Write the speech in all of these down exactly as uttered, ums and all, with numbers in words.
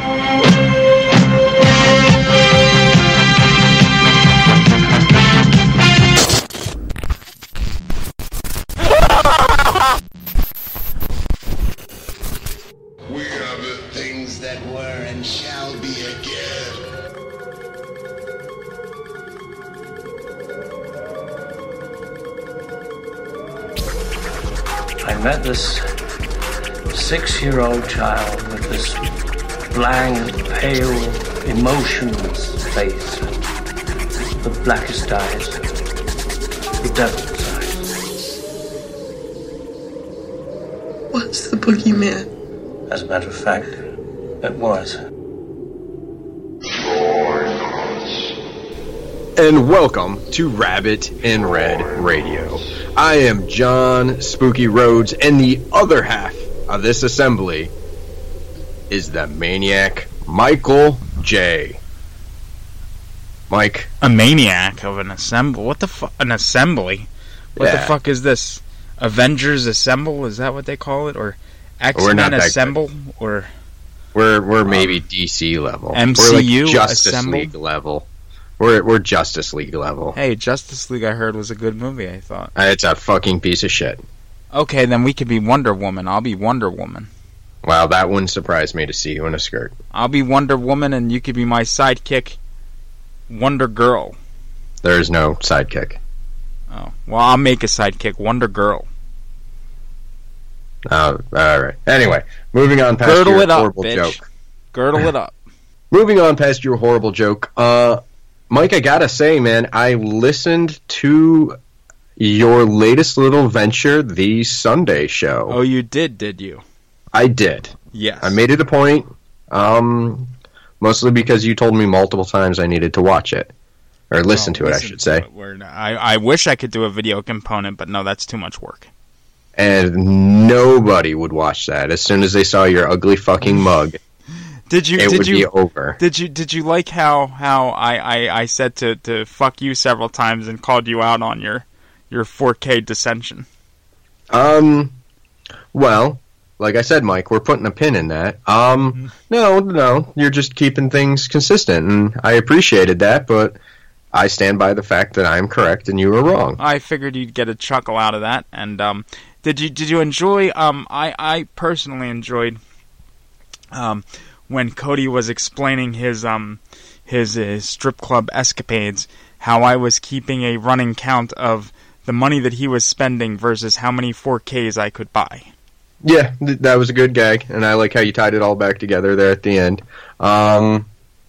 I met this six-year-old child with this blank, pale, emotionless face, the blackest eyes, the devil's eyes. Was the boogeyman? As a matter of fact, it was. And welcome to Rabbit in Red Radio. I am John Spooky Rhodes, and the other half of this assembly is the maniac Michael J. Mike. A maniac of an assembly? What the fuck? An assembly? What Yeah. the fuck is this? Avengers Assemble? Is that what they call it? Or We're not X-Men that Assemble? Or We're we're maybe D C level. M C U we're like Justice Assemble? League level. We're we're Justice League level. Hey, Justice League I heard was a good movie, I thought. Uh, It's a fucking piece of shit. Okay, then we could be Wonder Woman. I'll be Wonder Woman. Wow, that wouldn't surprise me to see you in a skirt. I'll be Wonder Woman and you could be my sidekick, Wonder Girl. There is no sidekick. Oh, well, I'll make a sidekick, Wonder Girl. Uh, all right. Anyway, moving on past Girdle your it up, horrible bitch. joke. Girdle it up. Moving on past your horrible joke. Uh, Mike, I gotta say, man, I listened to your latest little venture, the Sunday show. Oh, you did, did you? I did. Yes. I made it a point, um, mostly because you told me multiple times I needed to watch it. Or listen No, to it, listen I should to say. it. We're not- I, I wish I could do a video component, but no, that's too much work. And nobody would watch that. As soon as they saw your ugly fucking mug, Did you? it did would you? be over. Did you? Did you like how how I, I, I said to, to fuck you several times and called you out on your your four K dissension? Um, well, like I said, Mike, we're putting a pin in that. Um, no, no, you're just keeping things consistent, and I appreciated that, but I stand by the fact that I'm correct and you were wrong. I figured you'd get a chuckle out of that. And um, did you did you enjoy? Um, I I personally enjoyed um when Cody was explaining his um his, his strip club escapades, how I was keeping a running count of the money that he was spending versus how many four Ks I could buy. Yeah, th- that was a good gag, and I like how you tied it all back together there at the end. Um,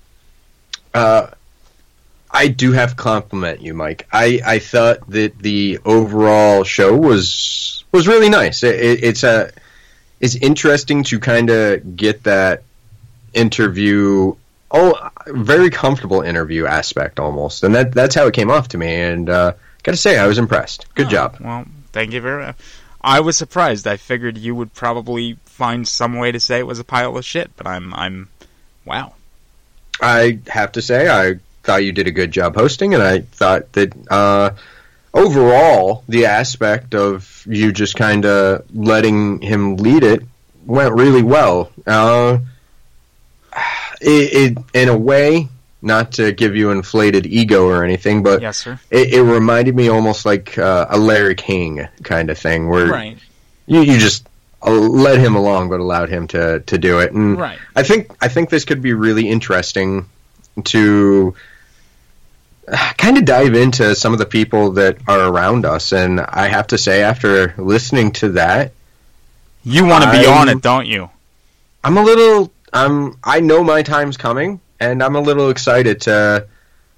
uh, I do have to compliment you, Mike. I, I thought that the overall show was was really nice. It, it, it's a it's interesting to kind of get that interview, oh, very comfortable interview aspect almost, and that that's how it came off to me. And uh, gotta say, I was impressed. Good Oh, job. Well, thank you very much. I was surprised. I figured you would probably find some way to say it was a pile of shit, but I'm I'm wow. I have to say, I thought you did a good job hosting, and I thought that uh, overall, the aspect of you just kind of letting him lead it went really well. Uh, it, it, in a way, not to give you inflated ego or anything, but Yes, sir. it, it reminded me almost like uh, a Larry King kind of thing, where Right. you, you just uh, led him along, but allowed him to, to do it. And Right. I think I think this could be really interesting to kind of dive into some of the people that are around us. And I have to say, after listening to that, You want to be I'm- on it, don't you? I'm a little. I'm. I know my time's coming, and I'm a little excited to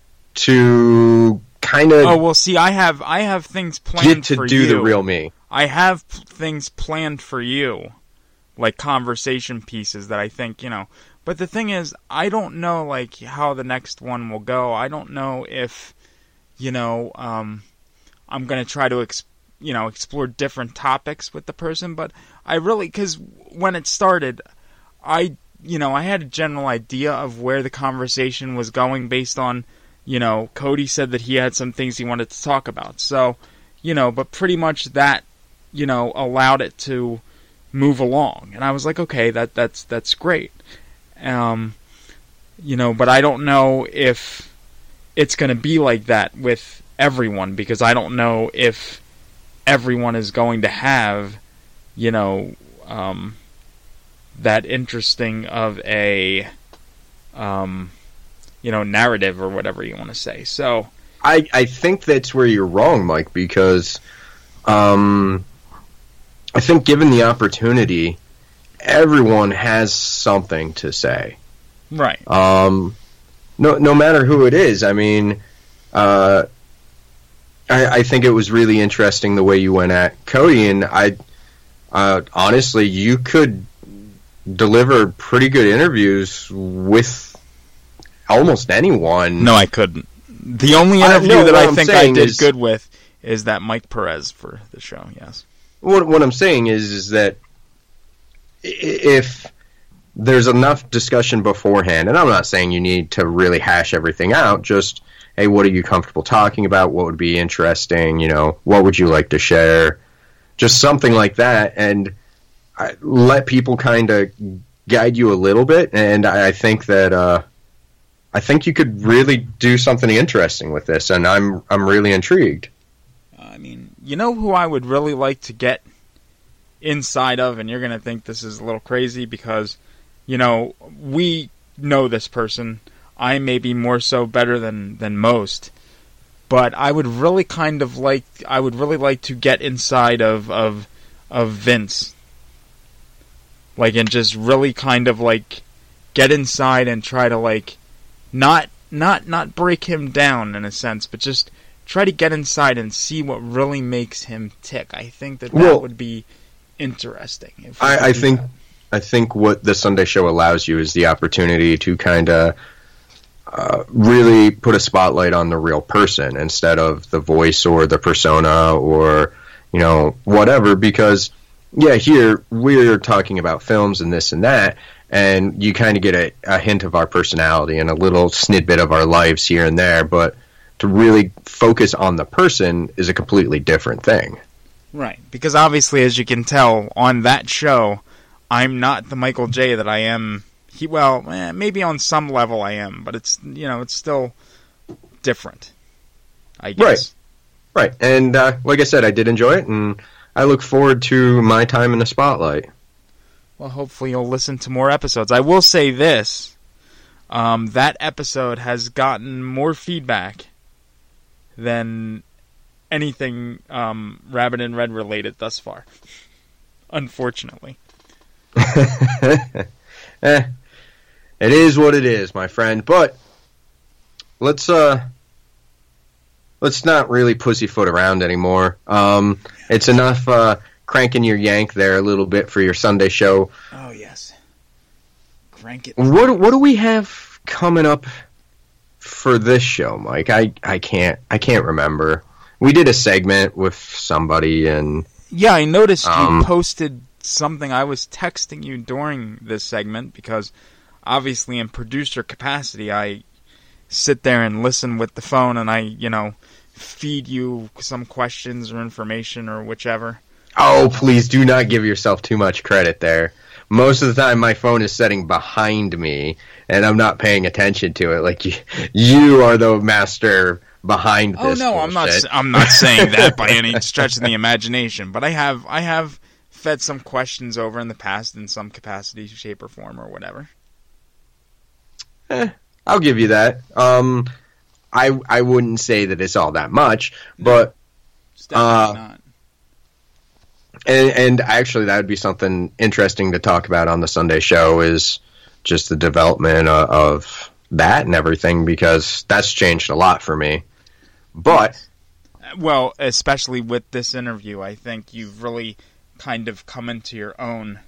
to kind of Oh well, see, I have I have things planned get to for do you. the real me. I have p- things planned for you, like conversation pieces that I think, you know. But the thing is, I don't know, like, how the next one will go. I don't know if, you know, um, I'm going to try to, ex- you know, explore different topics with the person. But I really, because when it started, I, you know, I had a general idea of where the conversation was going based on, you know, Cody said that he had some things he wanted to talk about. So, you know, but pretty much that, you know, allowed it to move along. And I was like, okay, that that's that's great. Um, you know, but I don't know if it's going to be like that with everyone, because I don't know if everyone is going to have, you know, um, that interesting of a, um, you know, narrative or whatever you want to say. So I, I think that's where you're wrong, Mike, because um, I think given the opportunity, everyone has something to say. Right. Um, no, no matter who it is. I mean, uh, I, I think it was really interesting the way you went at Cody, and I, uh, honestly, you could deliver pretty good interviews with almost anyone. No, I couldn't. The only interview I, no, that I I'm think I did is, good with is that Mike Perez for the show. Yes. What what I'm saying is is that if there's enough discussion beforehand, and I'm not saying you need to really hash everything out, just, hey, what are you comfortable talking about? What would be interesting? You know, what would you like to share? Just something like that, and I, let people kind of guide you a little bit, and I, I think that uh, I think you could really do something interesting with this, and I'm I'm really intrigued. I mean, you know who I would really like to get inside of, and you're going to think this is a little crazy because, you know, we know this person. I may be more so better than, than most, but I would really kind of like, I would really like to get inside of, of, of Vince. Like, and just really kind of like get inside and try to like, not, not, not break him down in a sense, but just try to get inside and see what really makes him tick. I think that that well, would be interesting. If I, I think that. I think what the Sunday show allows you is the opportunity to kind of uh, really put a spotlight on the real person instead of the voice or the persona or, you know, whatever. Because, yeah, here we're talking about films and this and that, and you kind of get a, a hint of our personality and a little snippet of our lives here and there, but to really focus on the person is a completely different thing. Right, because obviously, as you can tell, on that show, I'm not the Michael J that I am. He, well, eh, maybe on some level I am, but it's, you know, it's still different, I guess. Right, right. And uh, like I said, I did enjoy it, and I look forward to my time in the spotlight. Well, hopefully you'll listen to more episodes. I will say this, um, that episode has gotten more feedback than anything um, Rabbit in Red related thus far. Unfortunately. eh, it is what it is, my friend. But let's uh, let's not really pussyfoot around anymore. Um, it's enough uh, cranking your yank there a little bit for your Sunday show. Oh yes, crank it. What what do we have coming up for this show, Mike? I, I can't I can't remember. We did a segment with somebody, and yeah, I noticed um, you posted something. I was texting you during this segment because obviously in producer capacity I sit there and listen with the phone, and I, you know, feed you some questions or information or whichever. Oh, please do not give yourself too much credit there. Most of the time my phone is sitting behind me and I'm not paying attention to it. Like you, you are the master behind this. Oh no, bullshit. I'm not I'm not saying that by any stretch of the imagination, but I have I have fed some questions over in the past in some capacity, shape or form or whatever. Eh, I'll give you that. Um I I wouldn't say that it's all that much, no, but it's definitely uh, not. And, and actually, that would be something interesting to talk about on the Sunday show, is just the development of, of that and everything, because that's changed a lot for me. But, well, especially with this interview, I think you've really kind of come into your own,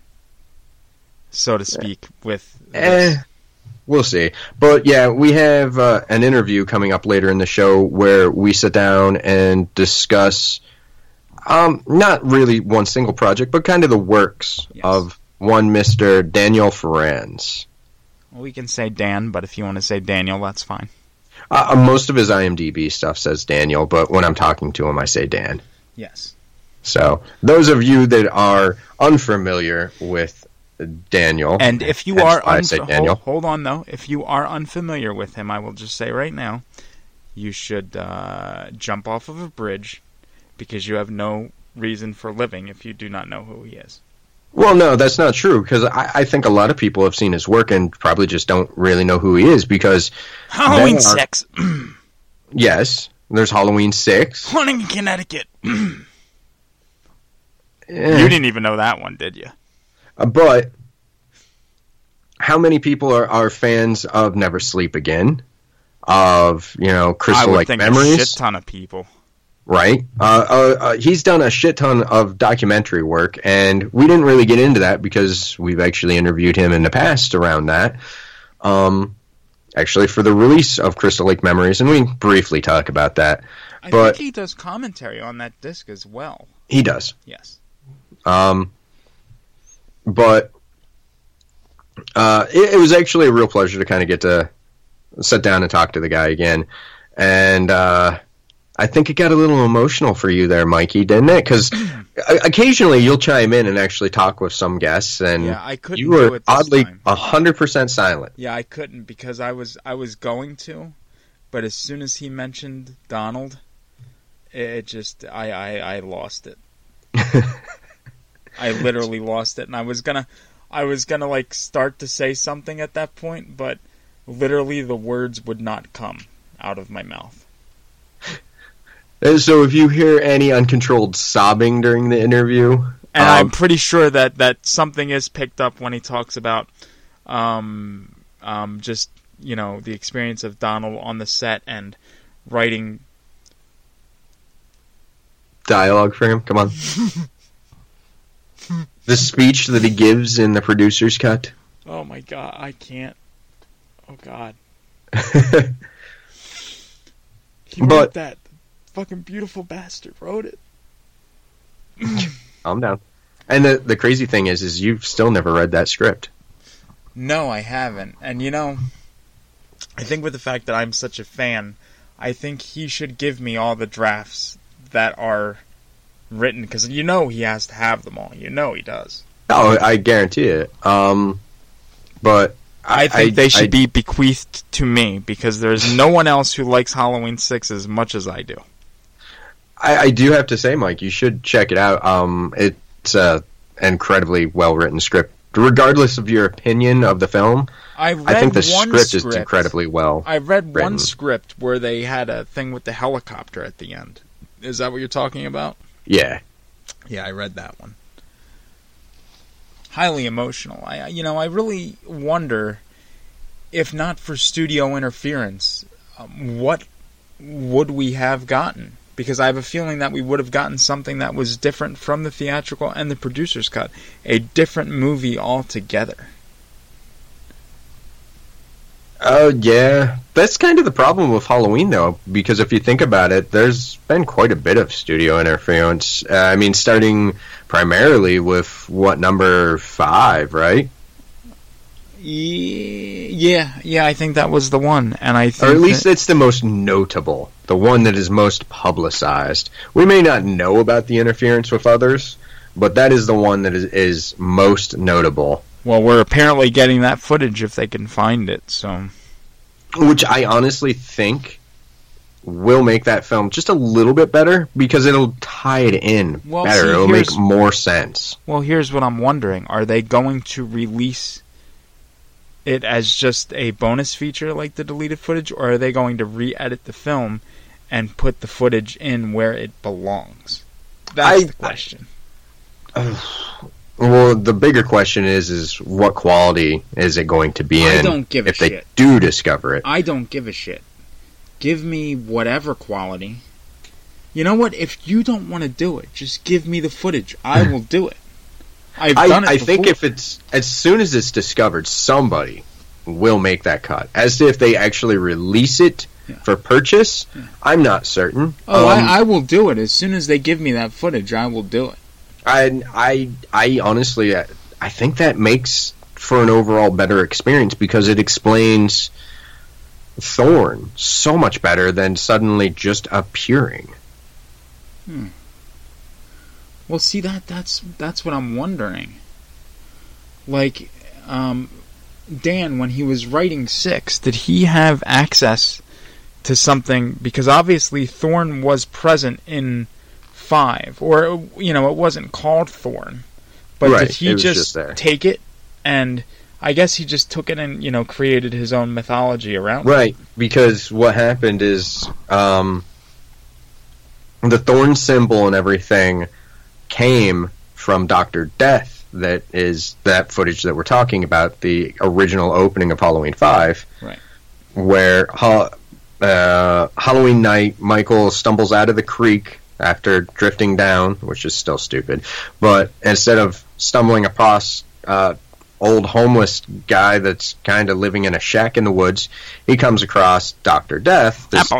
so to speak, with this. Eh, we'll see. But yeah, we have uh, an interview coming up later in the show where we sit down and discuss Um, not really one single project, but kind of the works yes. of one Mister Daniel Farrands. Well, we can say Dan, but if you want to say Daniel, that's fine. Uh, most of his IMDb stuff says Daniel, but when I'm talking to him, I say Dan. Yes. So, those of you that are unfamiliar with Daniel. And if you Hence are why I unf- say hold, Daniel. hold on though, if you are unfamiliar with him, I will just say right now, you should uh, jump off of a bridge because you have no reason for living if you do not know who he is. Well, no, that's not true, because I, I think a lot of people have seen his work and probably just don't really know who he is, because... Halloween are, six. Yes, there's Halloween six. Haunting in Connecticut. Eh, You didn't even know that one, did you? uh, but, how many people are, are fans of Never Sleep Again? Of, you know, I would Crystal-like think Memories? a shit ton of people. Right. Uh, uh, uh, he's done a shit ton of documentary work, and we didn't really get into that because we've actually interviewed him in the past around that. Um, actually, for the release of Crystal Lake Memories, and we briefly talk about that. I but think he does commentary on that disc as well. He does. Yes. Um, but uh, it, it was actually a real pleasure to kind of get to sit down and talk to the guy again, and. Uh, I think it got a little emotional for you there, Mikey, didn't it? Because occasionally you'll chime in and actually talk with some guests, and Yeah, I couldn't you do were it this oddly time. one hundred percent silent. Yeah, I couldn't because I was I was going to, but as soon as he mentioned Donald, it just I I, I lost it. I literally lost it, and I was gonna I was gonna like start to say something at that point, but literally the words would not come out of my mouth. And so if you hear any uncontrolled sobbing during the interview... And um, I'm pretty sure that, that something is picked up when he talks about um, um, just, you know, the experience of Donald on the set and writing... dialogue for him, come on. The speech that he gives in the producer's cut. Oh my god, I can't. Oh god. He But- wrote that. Fucking beautiful bastard wrote it. Calm down. And the the crazy thing is, is you've still never read that script. No, I haven't. And you know, I think with the fact that I'm such a fan, I think he should give me all the drafts that are written, because you know he has to have them all. You know he does. Oh, I guarantee it. Um, but I, I think they should I, be bequeathed to me, because there's no one else who likes Halloween six as much as I do. I, I do have to say, Mike, you should check it out. Um, it's an incredibly well-written script. Regardless of your opinion of the film, I, read I think the one script, script is incredibly well I read written. one script where they had a thing with the helicopter at the end. Is that what you're talking about? Yeah. Yeah, I read that one. Highly emotional. I, you know, I really wonder, if not for studio interference, um, what would we have gotten? Because I have a feeling that we would have gotten something that was different from the theatrical and the producer's cut. A different movie altogether. Oh, yeah. That's kind of the problem with Halloween, though, because if you think about it, there's been quite a bit of studio interference. Uh, I mean, starting primarily with, what, number five, right? Yeah, yeah, I think that was the one, and I think Or at least that, it's the most notable, the one that is most publicized. We may not know about the interference with others, but that is the one that is, is most notable. well, we're apparently getting that footage if they can find it. So, Which I honestly think will make that film just a little bit better, because it'll tie it in Well, better. see, It'll make here's- more sense. well, here's what I'm wondering: are they going to release it as just a bonus feature like the deleted footage, or are they going to re-edit the film and put the footage in where it belongs? That's I- the question. Well, the bigger question is, is what quality is it going to be I in don't give a if they shit. do discover it? I don't give a shit. Give me whatever quality. You know what? If you don't want to do it, just give me the footage. I will do it. I've I, done it I before. think if it's as soon as it's discovered, somebody will make that cut. As to if they actually release it Yeah. for purchase, I'm not certain. Oh, Um, I, I will do it. As soon as they give me that footage, I will do it. I, I, I honestly, I, I think that makes for an overall better experience, because it explains Thorn so much better than suddenly just appearing. Well, see, that that's that's what I'm wondering. like, um, Dan, when he was writing six, did he have access to something? Because obviously Thorn was present in five, or, you know, it wasn't called Thorn. But right, did he just, just take it and... I guess he just took it and, you know, created his own mythology around it. Right, because what happened is um, the Thorn symbol and everything came from Doctor Death. That is that footage that we're talking about, the original opening of Halloween five. Right. Where uh, Halloween night, Michael stumbles out of the creek after drifting down, which is still stupid. But instead of stumbling across... Uh, old homeless guy that's kind of living in a shack in the woods, he comes across Doctor Death. This,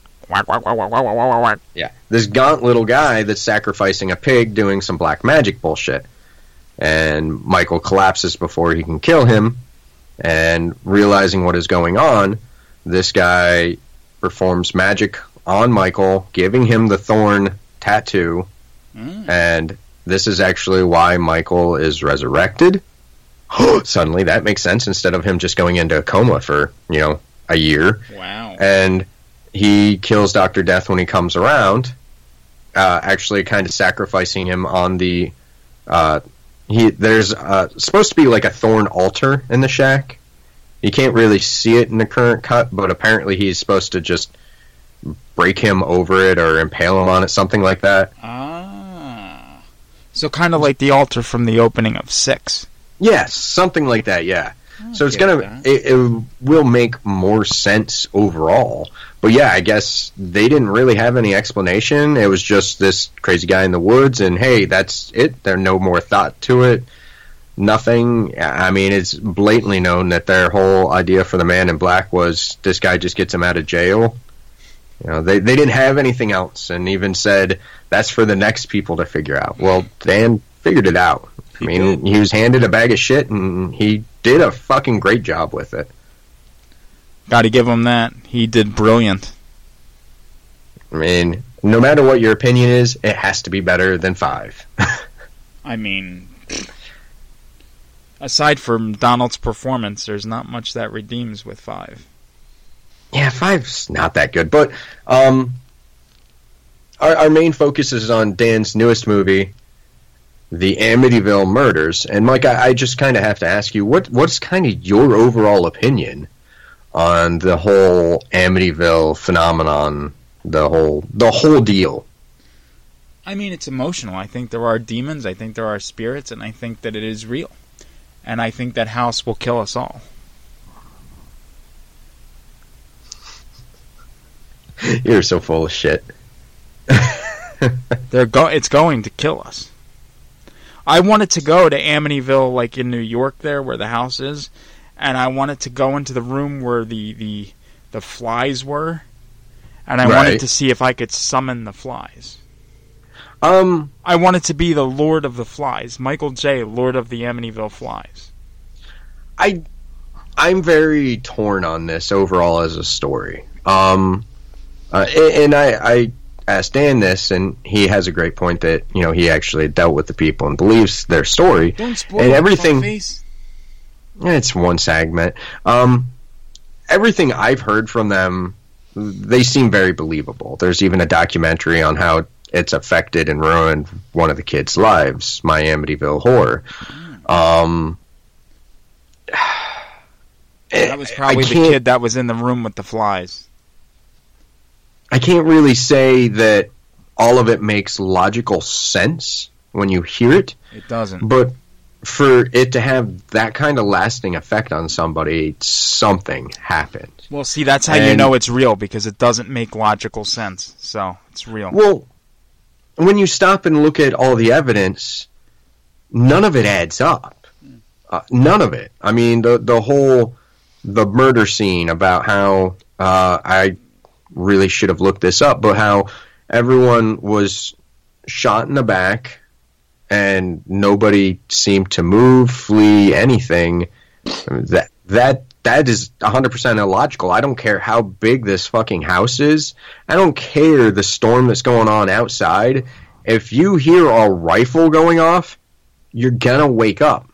yeah, this gaunt little guy that's sacrificing a pig doing some black magic bullshit. And Michael collapses before he can kill him, and realizing what is going on, this guy performs magic on Michael, giving him the Thorn tattoo, mm. and this is actually why Michael is resurrected. Suddenly that makes sense, instead of him just going into a coma for, you know, a year. Wow. And he kills Doctor Death when he comes around, uh, actually kind of sacrificing him on the... Uh, he There's uh, supposed to be like a Thorn altar in the shack. You can't really see it in the current cut, but apparently he's supposed to just break him over it or impale him on it, something like that. Ah. So kind of like the altar from the opening of six. Yes, something like that, yeah. Okay, so it's gonna, it, it will make more sense overall. But yeah, I guess they didn't really have any explanation. It was just this crazy guy in the woods, and hey, that's it. There's no more thought to it. Nothing. I mean, it's blatantly known that their whole idea for the Man in Black was this guy just gets him out of jail. You know, they, they didn't have anything else, and even said that's for the next people to figure out. Well, Dan figured it out. I mean, he was handed a bag of shit, and he did a fucking great job with it. Gotta give him that. He did brilliant. I mean, no matter what your opinion is, it has to be better than five. I mean, aside from Donald's performance, there's not much that redeems with five. Yeah, five's not that good, but um, our, our main focus is on Dan's newest movie, The Amityville Murders. And Mike, I, I just kind of have to ask you, what what's kind of your overall opinion on the whole Amityville phenomenon, the whole the whole deal? I mean, it's emotional. I think there are demons, I think there are spirits, and I think that it is real. And I think that house will kill us all. You're so full of shit. They're go- it's going to kill us. I wanted to go to Amityville, like in New York there, where the house is, and I wanted to go into the room where the, the, the flies were, and I right. wanted to see if I could summon the flies. Um, I wanted to be the Lord of the Flies, Michael J., Lord of the Amityville Flies. I, I'm very torn on this overall as a story. Um, uh, and I, I asked Dan this, and he has a great point that, you know, he actually dealt with the people and believes their story. Don't spoil and everything. Face. It's one segment. Um, everything I've heard from them, they seem very believable. There's even a documentary on how it's affected and ruined one of the kids' lives, My Amityville Horror. Mm. Um, that was probably the kid that was in the room with the flies. I can't really say that all of it makes logical sense when you hear it. It doesn't. But for it to have that kind of lasting effect on somebody, something happened. Well, see, that's how and, you know it's real, because it doesn't make logical sense. So, it's real. Well, when you stop and look at all the evidence, none of it adds up. Uh, none of it. I mean, the the whole, the murder scene about how, uh, I really should have looked this up, but how everyone was shot in the back and nobody seemed to move, flee, anything. That that that is one hundred percent illogical. I don't care how big this fucking house is. I don't care the storm that's going on outside. If you hear a rifle going off, you're gonna wake up.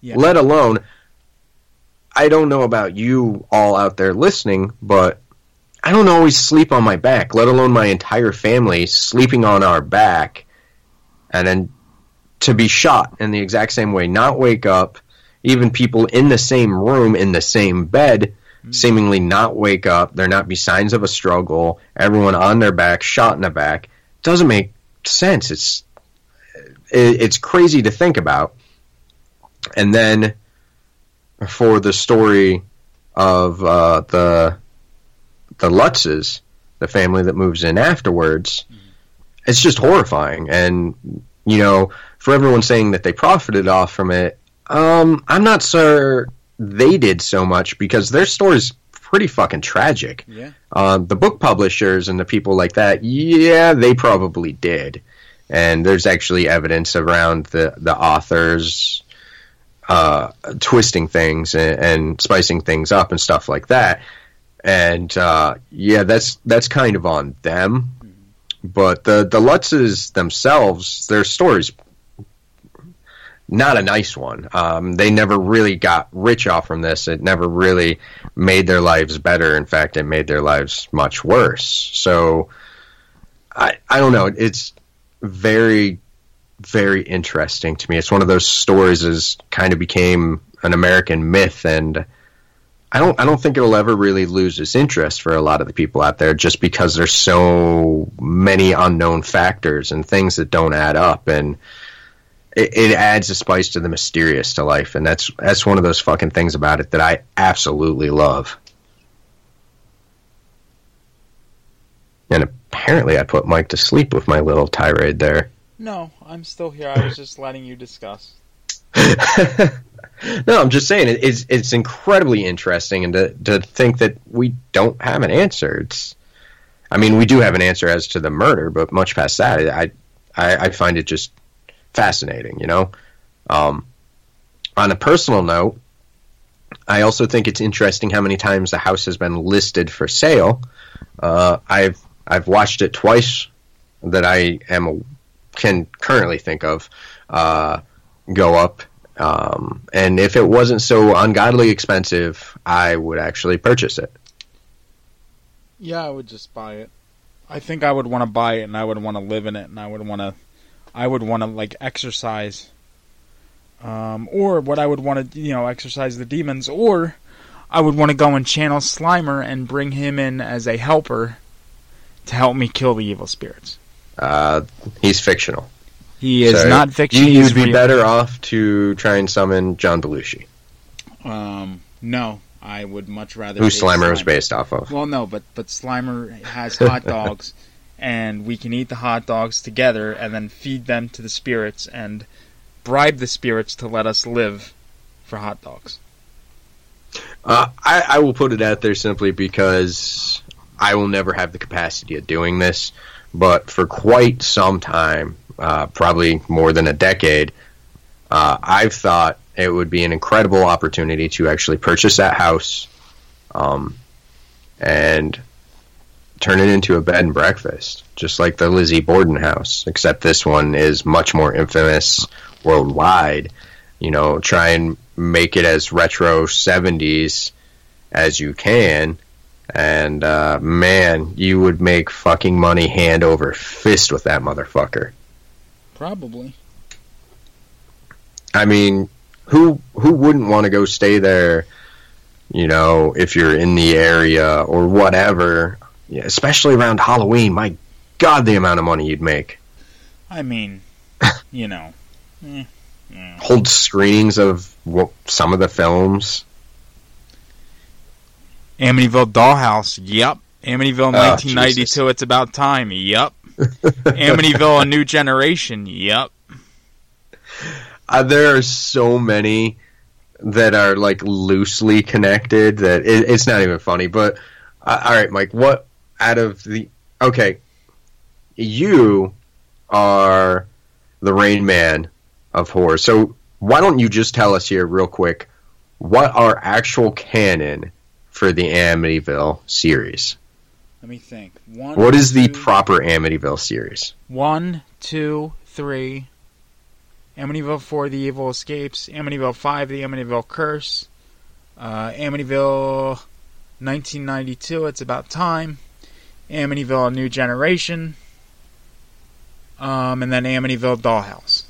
Yeah. Let alone, I don't know about you all out there listening, but I don't always sleep on my back, let alone my entire family sleeping on our back, and then to be shot in the exact same way, not wake up, even people in the same room, in the same bed, mm-hmm. seemingly not wake up, there not be signs of a struggle, everyone on their back, shot in the back, doesn't make sense. It's it's crazy to think about. And then for the story of uh, the the Lutzes, the family that moves in afterwards, mm-hmm. it's just horrifying. And, you know, for everyone saying that they profited off from it, um, I'm not sure they did so much because their story's pretty fucking tragic. Yeah. Uh, the book publishers and the people like that, yeah, they probably did. And there's actually evidence around the, the authors uh, twisting things and, and spicing things up and stuff like that. And uh, yeah, that's that's kind of on them. But the the Lutzes themselves, their story's not a nice one. Um, they never really got rich off from this. It never really made their lives better. In fact, it made their lives much worse. So I I don't know. It's very, very interesting to me. It's one of those stories that kind of became an American myth, and I don't I don't think it'll ever really lose its interest for a lot of the people out there just because there's so many unknown factors and things that don't add up, and it, it adds a spice to the mysterious to life, and that's that's one of those fucking things about it that I absolutely love. And apparently I put Mike to sleep with my little tirade there. No, I'm still here. I was just letting you discuss. No, I'm just saying it, it's it's incredibly interesting, and to to think that we don't have an answer. It's, I mean, we do have an answer as to the murder, but much past that, I I, I find it just fascinating. You know, um, on a personal note, I also think it's interesting how many times the house has been listed for sale. Uh, I've I've watched it twice that I am can currently think of uh, go up. Um, and if it wasn't so ungodly expensive, I would actually purchase it. Yeah, I would just buy it. I think I would want to buy it, and I would want to live in it, and I would want to, I would want to like exercise, um, or what I would want to, you know, exercise the demons, or I would want to go and channel Slimer and bring him in as a helper to help me kill the evil spirits. Uh, he's fictional. He is so not fiction. You, you'd be real. better off to try and summon John Belushi. Um, no, I would much rather. Who Slimer was based off of. Well, no, but but Slimer has hot dogs, and we can eat the hot dogs together, and then feed them to the spirits, and bribe the spirits to let us live for hot dogs. Uh, I, I will put it out there simply because I will never have the capacity of doing this, but for quite some time. Uh, probably more than a decade, uh, I've thought it would be an incredible opportunity to actually purchase that house um, and turn it into a bed and breakfast, just like the Lizzie Borden house, except this one is much more infamous worldwide. You know, try and make it as retro seventies as you can, and uh, man, you would make fucking money hand over fist with that motherfucker. Probably. I mean, who who wouldn't want to go stay there, you know, if you're in the area or whatever, yeah, especially around Halloween. My God, the amount of money you'd make. I mean, you know. eh, eh. Hold screenings of well, some of the films. Amityville Dollhouse, yep. Amityville nineteen ninety-two, oh, It's About Time, yep. Amityville A New Generation, yep. Uh, there are so many that are like loosely connected that it, it's not even funny. But uh, all right, Mike, what out of the okay, you are the Rain Man of horror. So why don't you just tell us here real quick what are actual canon for the Amityville series? Let me think. One, what is two, the proper Amityville series? One, two, three, Amityville four, The Evil Escapes, Amityville five, The Amityville Curse, uh, Amityville nineteen ninety-two, It's About Time, Amityville A New Generation, um, and then Amityville Dollhouse.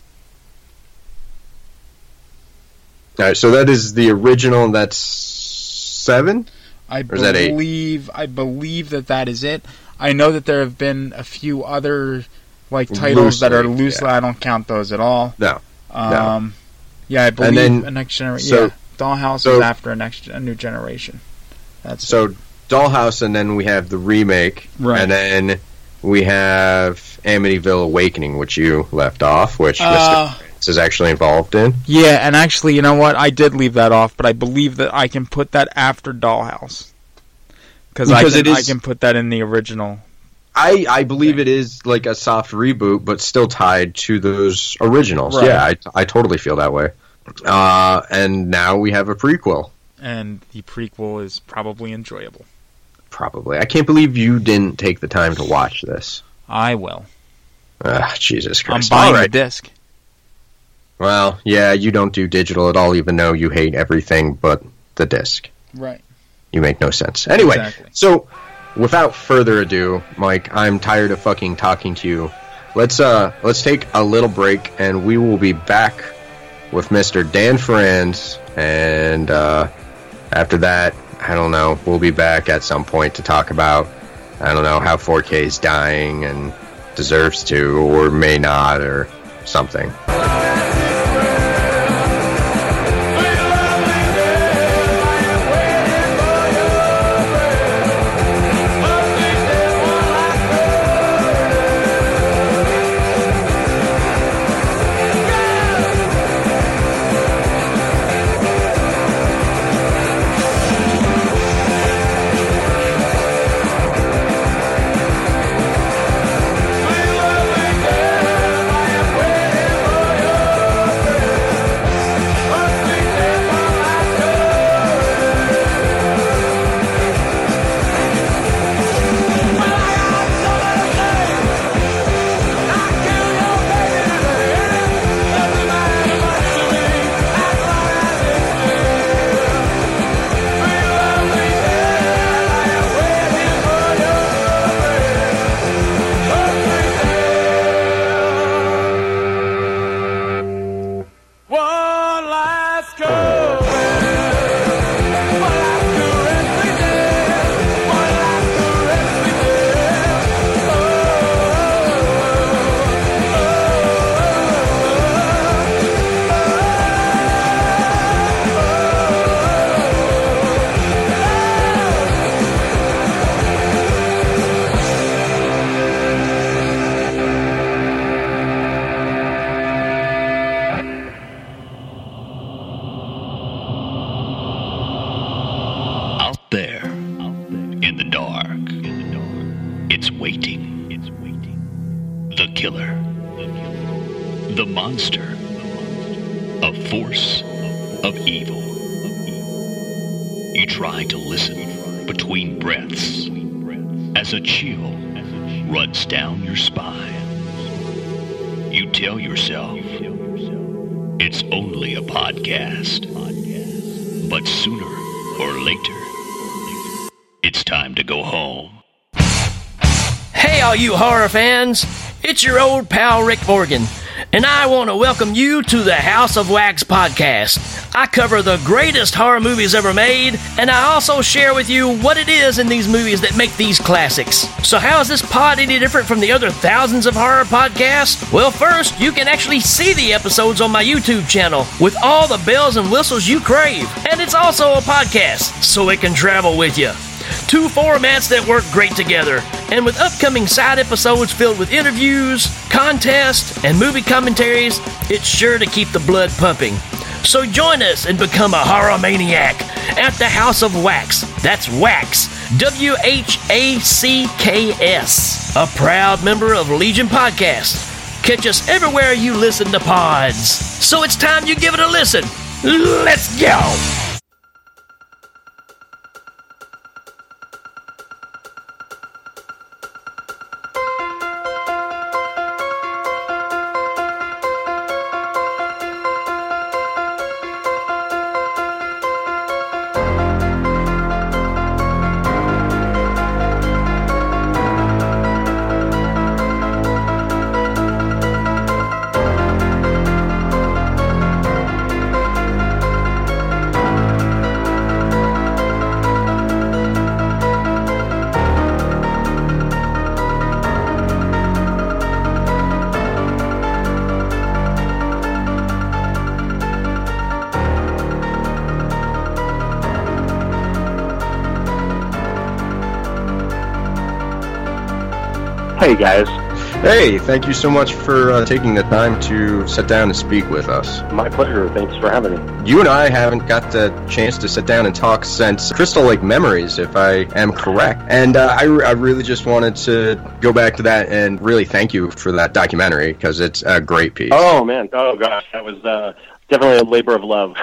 Alright, so that is the original, and that's seven? I or is that eight? believe I believe that that is it. I know that there have been a few other like titles Loosely, that are loosely. yeah. I don't count those at all. No. Um, no. Yeah, I believe then, a next generation. so- Yeah, Dollhouse so- is after a next a new generation. That's So it. Dollhouse, and then we have the remake, Right. and then we have Amityville Awakening, which you left off, which Uh, Mister Prince is actually involved in. Yeah, and actually, you know what? I did leave that off, but I believe that I can put that after Dollhouse because I Because can, it is- I can put that in the original. I, I believe it is like a soft reboot, but still tied to those originals. Right. Yeah, I, I totally feel that way. Uh, and now we have a prequel. And the prequel is probably enjoyable. Probably. I can't believe you didn't take the time to watch this. I will. Ah, Jesus I'm Christ. buying All the right. disc. Well, yeah, you don't do digital at all, even though you hate everything but the disc. Right. You make no sense. Anyway, Exactly. so without further ado, Mike, I'm tired of fucking talking to you. Let's uh let's take a little break, and we will be back with Mister Dan Franz, and uh, after that, I don't know, we'll be back at some point to talk about, I don't know, how four K is dying and deserves to, or may not, or something. Out there, in the dark, it's waiting. It's waiting. The killer, the monster, a force of evil. You try to listen between breaths as a chill runs down your spine. You tell yourself it's only a podcast, but sooner or later, it's time to go home. Hey, all you horror fans! It's your old pal Rick Morgan, and I want to welcome you to the House of Wax podcast. I cover the greatest horror movies ever made, and I also share with you what it is in these movies that make these classics. So how is this pod any different from the other thousands of horror podcasts? Well, first, you can actually see the episodes on my YouTube channel with all the bells and whistles you crave. And it's also a podcast, so it can travel with you. Two formats that work great together, and with upcoming side episodes filled with interviews, contests, and movie commentaries, it's sure to keep the blood pumping. So join us and become a horror maniac at the House of Wax. That's Wax, W H A C K S, a proud member of Legion Podcast. Catch us everywhere you listen to pods. So it's time you give it a listen. Let's go! Hey, guys. Hey, thank you so much for uh, taking the time to sit down and speak with us. My pleasure. Thanks for having me. You and I haven't got the chance to sit down and talk since Crystal Lake Memories, if I am correct. And uh, I, I really just wanted to go back to that and really thank you for that documentary, because it's a great piece. Oh, man. Oh, gosh. That was uh, definitely a labor of love.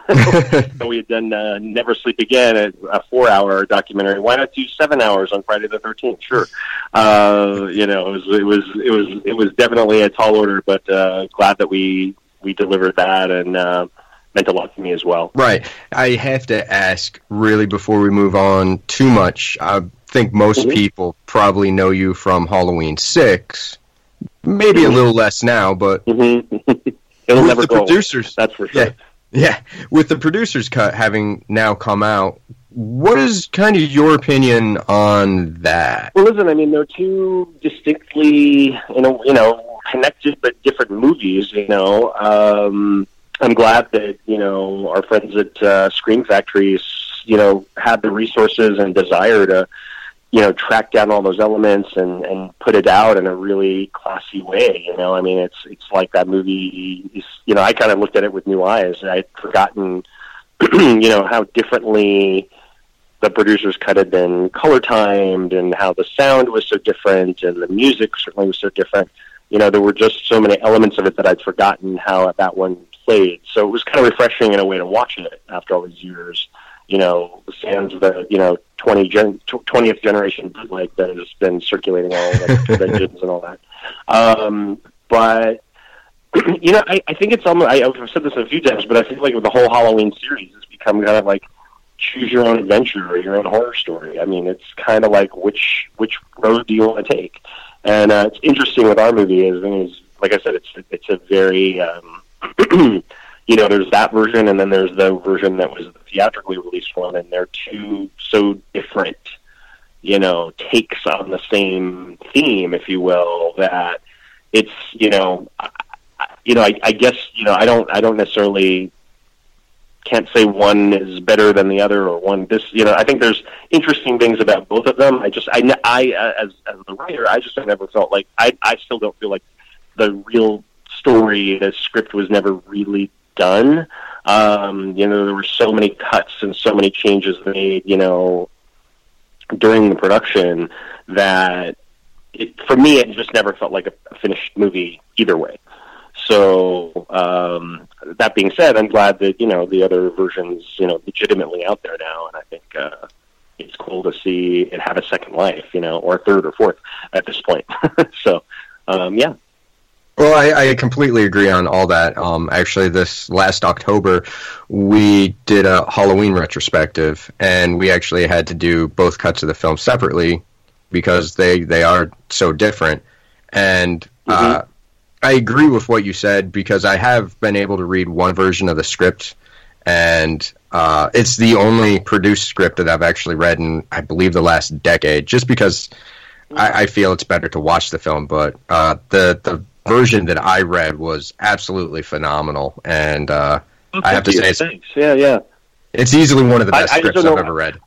We had done uh, Never Sleep Again, a, a four-hour documentary. Why not do seven hours on Friday the thirteenth? Sure. Uh, you know, it was it was it was it was definitely a tall order, but uh, glad that we we delivered that, and uh, meant a lot to me as well. Right. I have to ask, really, before we move on too much. I think most mm-hmm. people probably know you from Halloween six. Maybe mm-hmm. a little less now, but mm-hmm. It'll with never the go. producers, that's for sure. Yeah, yeah, with the producers cut having now come out, what is kind of your opinion on that? Well, listen, I mean, they're two distinctly, you know, you know, connected but different movies. You know, um, I'm glad that you know our friends at uh, Scream Factory, you know, had the resources and desire to, you know, track down all those elements and, and put it out in a really classy way. You know, I mean, it's it's like that movie. Is, you know, I kind of looked at it with new eyes. I'd forgotten, you know, how differently the producers cut it been color timed, and how the sound was so different, and the music certainly was so different. You know, there were just so many elements of it that I'd forgotten how that one played. So it was kind of refreshing in a way to watch it after all these years. You know, sans the, you know, twenty gen, twentieth generation bootleg that has been circulating all the vengeance and all that. Um, but, you know, I, I think it's almost, I, I've said this a few times, but I feel like with the whole Halloween series, it's become kind of like choose your own adventure or your own horror story. I mean, it's kind of like which which road do you want to take? And uh, it's interesting with our movie is, is, like I said, it's it's a very, um, you know, there's that version, and then there's the version that was the theatrically released one, and they're two so different, you know, takes on the same theme, if you will, that it's, you know, I, you know, I, I guess, you know, I don't, I don't necessarily can't say one is better than the other, or one this, you know, I think there's interesting things about both of them. I just, I, I as as the writer, I just never felt like, I, I still don't feel like the real story, the script was never really done. Um, you know, there were so many cuts and so many changes made, you know, during the production that it, for me, it just never felt like a, a finished movie either way. So, um, that being said, I'm glad that, you know, the other version's, you know, legitimately out there now. And I think, uh, it's cool to see it have a second life, you know, or a third or fourth at this point. So, um, yeah. Well, I, I completely agree on all that. Um, actually, this last October, we did a Halloween retrospective, and we actually had to do both cuts of the film separately because they, they are so different. And mm-hmm. uh, I agree with what you said, because I have been able to read one version of the script, and uh, it's the only produced script that I've actually read in, I believe, the last decade, just because I, I feel it's better to watch the film. But uh, the the version that I read was absolutely phenomenal, and uh, oh, I have to you. say, it's, Thanks. yeah, yeah, it's easily one of the best I, I scripts I've ever read.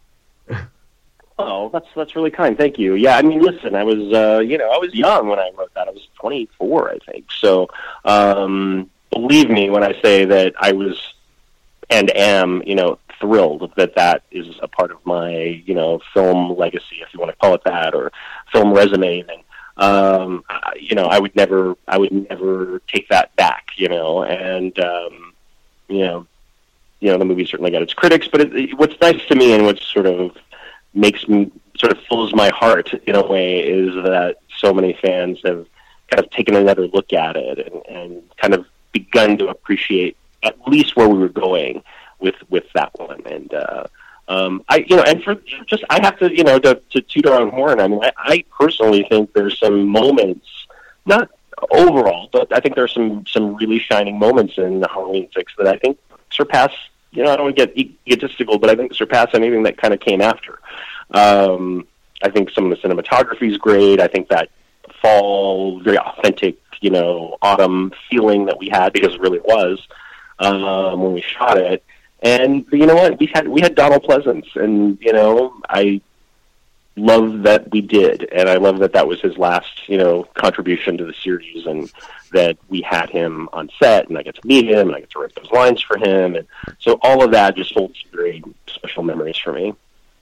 Oh, that's that's really kind. Thank you. Yeah, I mean, listen, I was, uh, you know, I was young when I wrote that. I was twenty-four, I think. So, um, believe me when I say that I was and am, you know, thrilled that that is a part of my, you know, film legacy, if you want to call it that, or film resume. And um, you know, I would never, I would never take that back. You know, and um, you know, you know, the movie certainly got its critics, but it, it, what's nice to me and what's sort of makes me sort of fills my heart in a way is that so many fans have kind of taken another look at it and, and kind of begun to appreciate at least where we were going with with that one. And uh, um, I, you know, and for just I have to, you know, to, to toot our own horn. I mean, I, I personally think there's some moments, not overall, but I think there's some some really shining moments in Halloween six that I think surpass. You know, I don't want to get egotistical, but I think surpass anything that kind of came after. Um, I think some of the cinematography is great. I think that fall, very authentic, you know, autumn feeling that we had, because it really was, um, when we shot it. And you know what? We had we had Donald Pleasance, and you know, I love that we did, and I love that that was his last, you know, contribution to the series, and that we had him on set, and I get to meet him, and I get to write those lines for him, and so all of that just holds very special memories for me.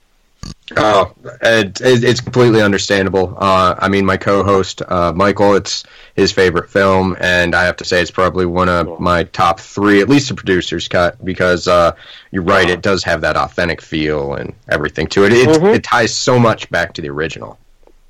Oh, it, it, it's completely understandable. Uh, I mean, my co-host, uh, Michael, it's his favorite film, and I have to say it's probably one of my top three, at least the producer's cut, because uh, you're right, it does have that authentic feel and everything to it. It, mm-hmm. it ties so much back to the original.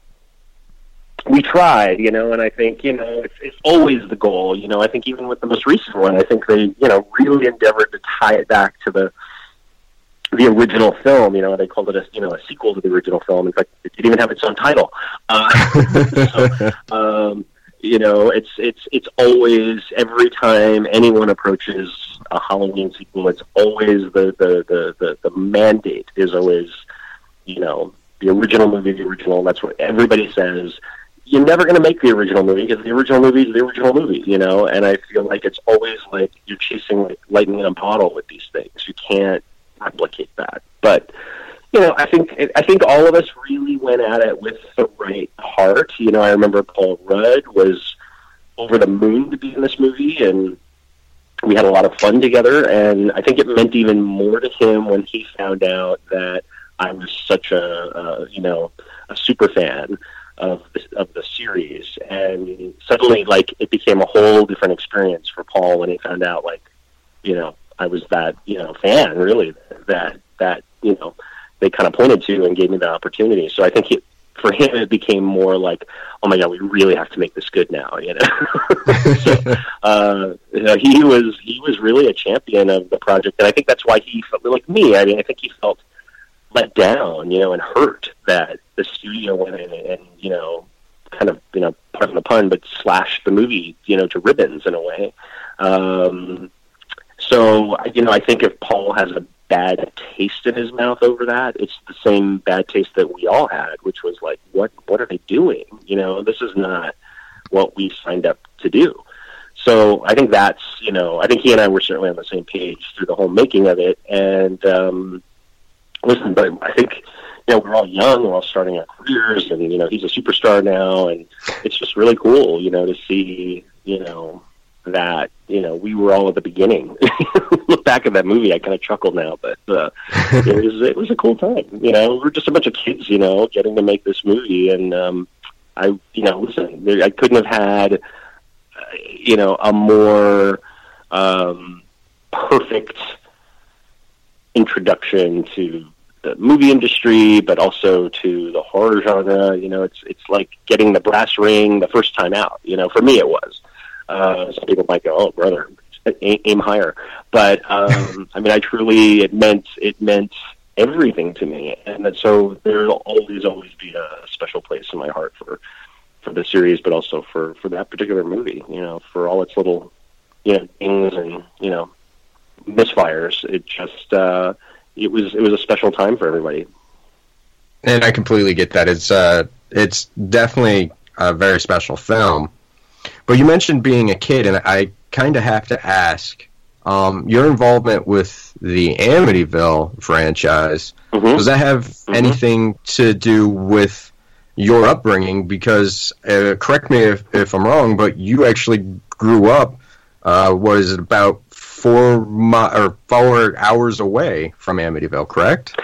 We tried, you know, and I think, you know, it's, it's always the goal. You know, I think even with the most recent one, I think they, you know, really endeavored to tie it back to the the original film. You know, they called it a, you know, a sequel to the original film. In fact, it didn't even have its own title. Uh, so, um, you know, it's it's it's always, every time anyone approaches a Halloween sequel, it's always the the the the, the mandate is always, you know, the original movie, the original. That's what everybody says. You're never going to make the original movie because the original movie is the original movie, you know. And I feel like it's always like you're chasing like lightning in a bottle with these things. You can't replicate that. But you know, I think I think all of us really went at it with the right heart. You know, I remember Paul Rudd was over the moon to be in this movie, and we had a lot of fun together. And I think it meant even more to him when he found out that I was such a, a you know a super fan of the, of the series, and suddenly like it became a whole different experience for Paul when he found out like you know I was that you know fan really that that you know they kind of pointed to and gave me the opportunity. So I think he, for him it became more like, oh my god, we really have to make this good now, you know. so uh, you know, he was he was really a champion of the project, and I think that's why he felt like me. I mean, I think he felt let down, you know, and hurt that the studio went in and, and, you know, kind of, you know, pardon the pun, but slashed the movie, you know, to ribbons in a way. Um, so, you know, I think if Paul has a bad taste in his mouth over that, it's the same bad taste that we all had, which was like, what, what are they doing? You know, this is not what we signed up to do. So I think that's, you know, I think he and I were certainly on the same page through the whole making of it. And, um, listen, but I think, you know, we're all young, we're all starting our careers, and, you know, he's a superstar now, and it's just really cool, you know, to see, you know, that, you know, we were all at the beginning. Look back at that movie, I kind of chuckle now, but uh, it was it was a cool time, you know, we we're just a bunch of kids, you know, getting to make this movie, and um, I, you know, listen, there, I couldn't have had, uh, you know, a more um, perfect introduction to the movie industry, but also to the horror genre. You know, it's it's like getting the brass ring the first time out. You know, for me it was. Uh, some people might go, "Oh, brother, aim, aim higher." But um, I mean, I truly it meant it meant everything to me, and that, so there'll always always be a special place in my heart for for the series, but also for for that particular movie. You know, for all its little you know things and you know. misfires. It just uh, it was it was a special time for everybody. And I completely get that. It's uh, it's definitely a very special film. But you mentioned being a kid, and I kind of have to ask, um, your involvement with the Amityville franchise, mm-hmm. does that have mm-hmm. anything to do with your upbringing? Because, uh, correct me if, if I'm wrong, but you actually grew up, uh, was it about four mi- or four hours away from Amityville, correct?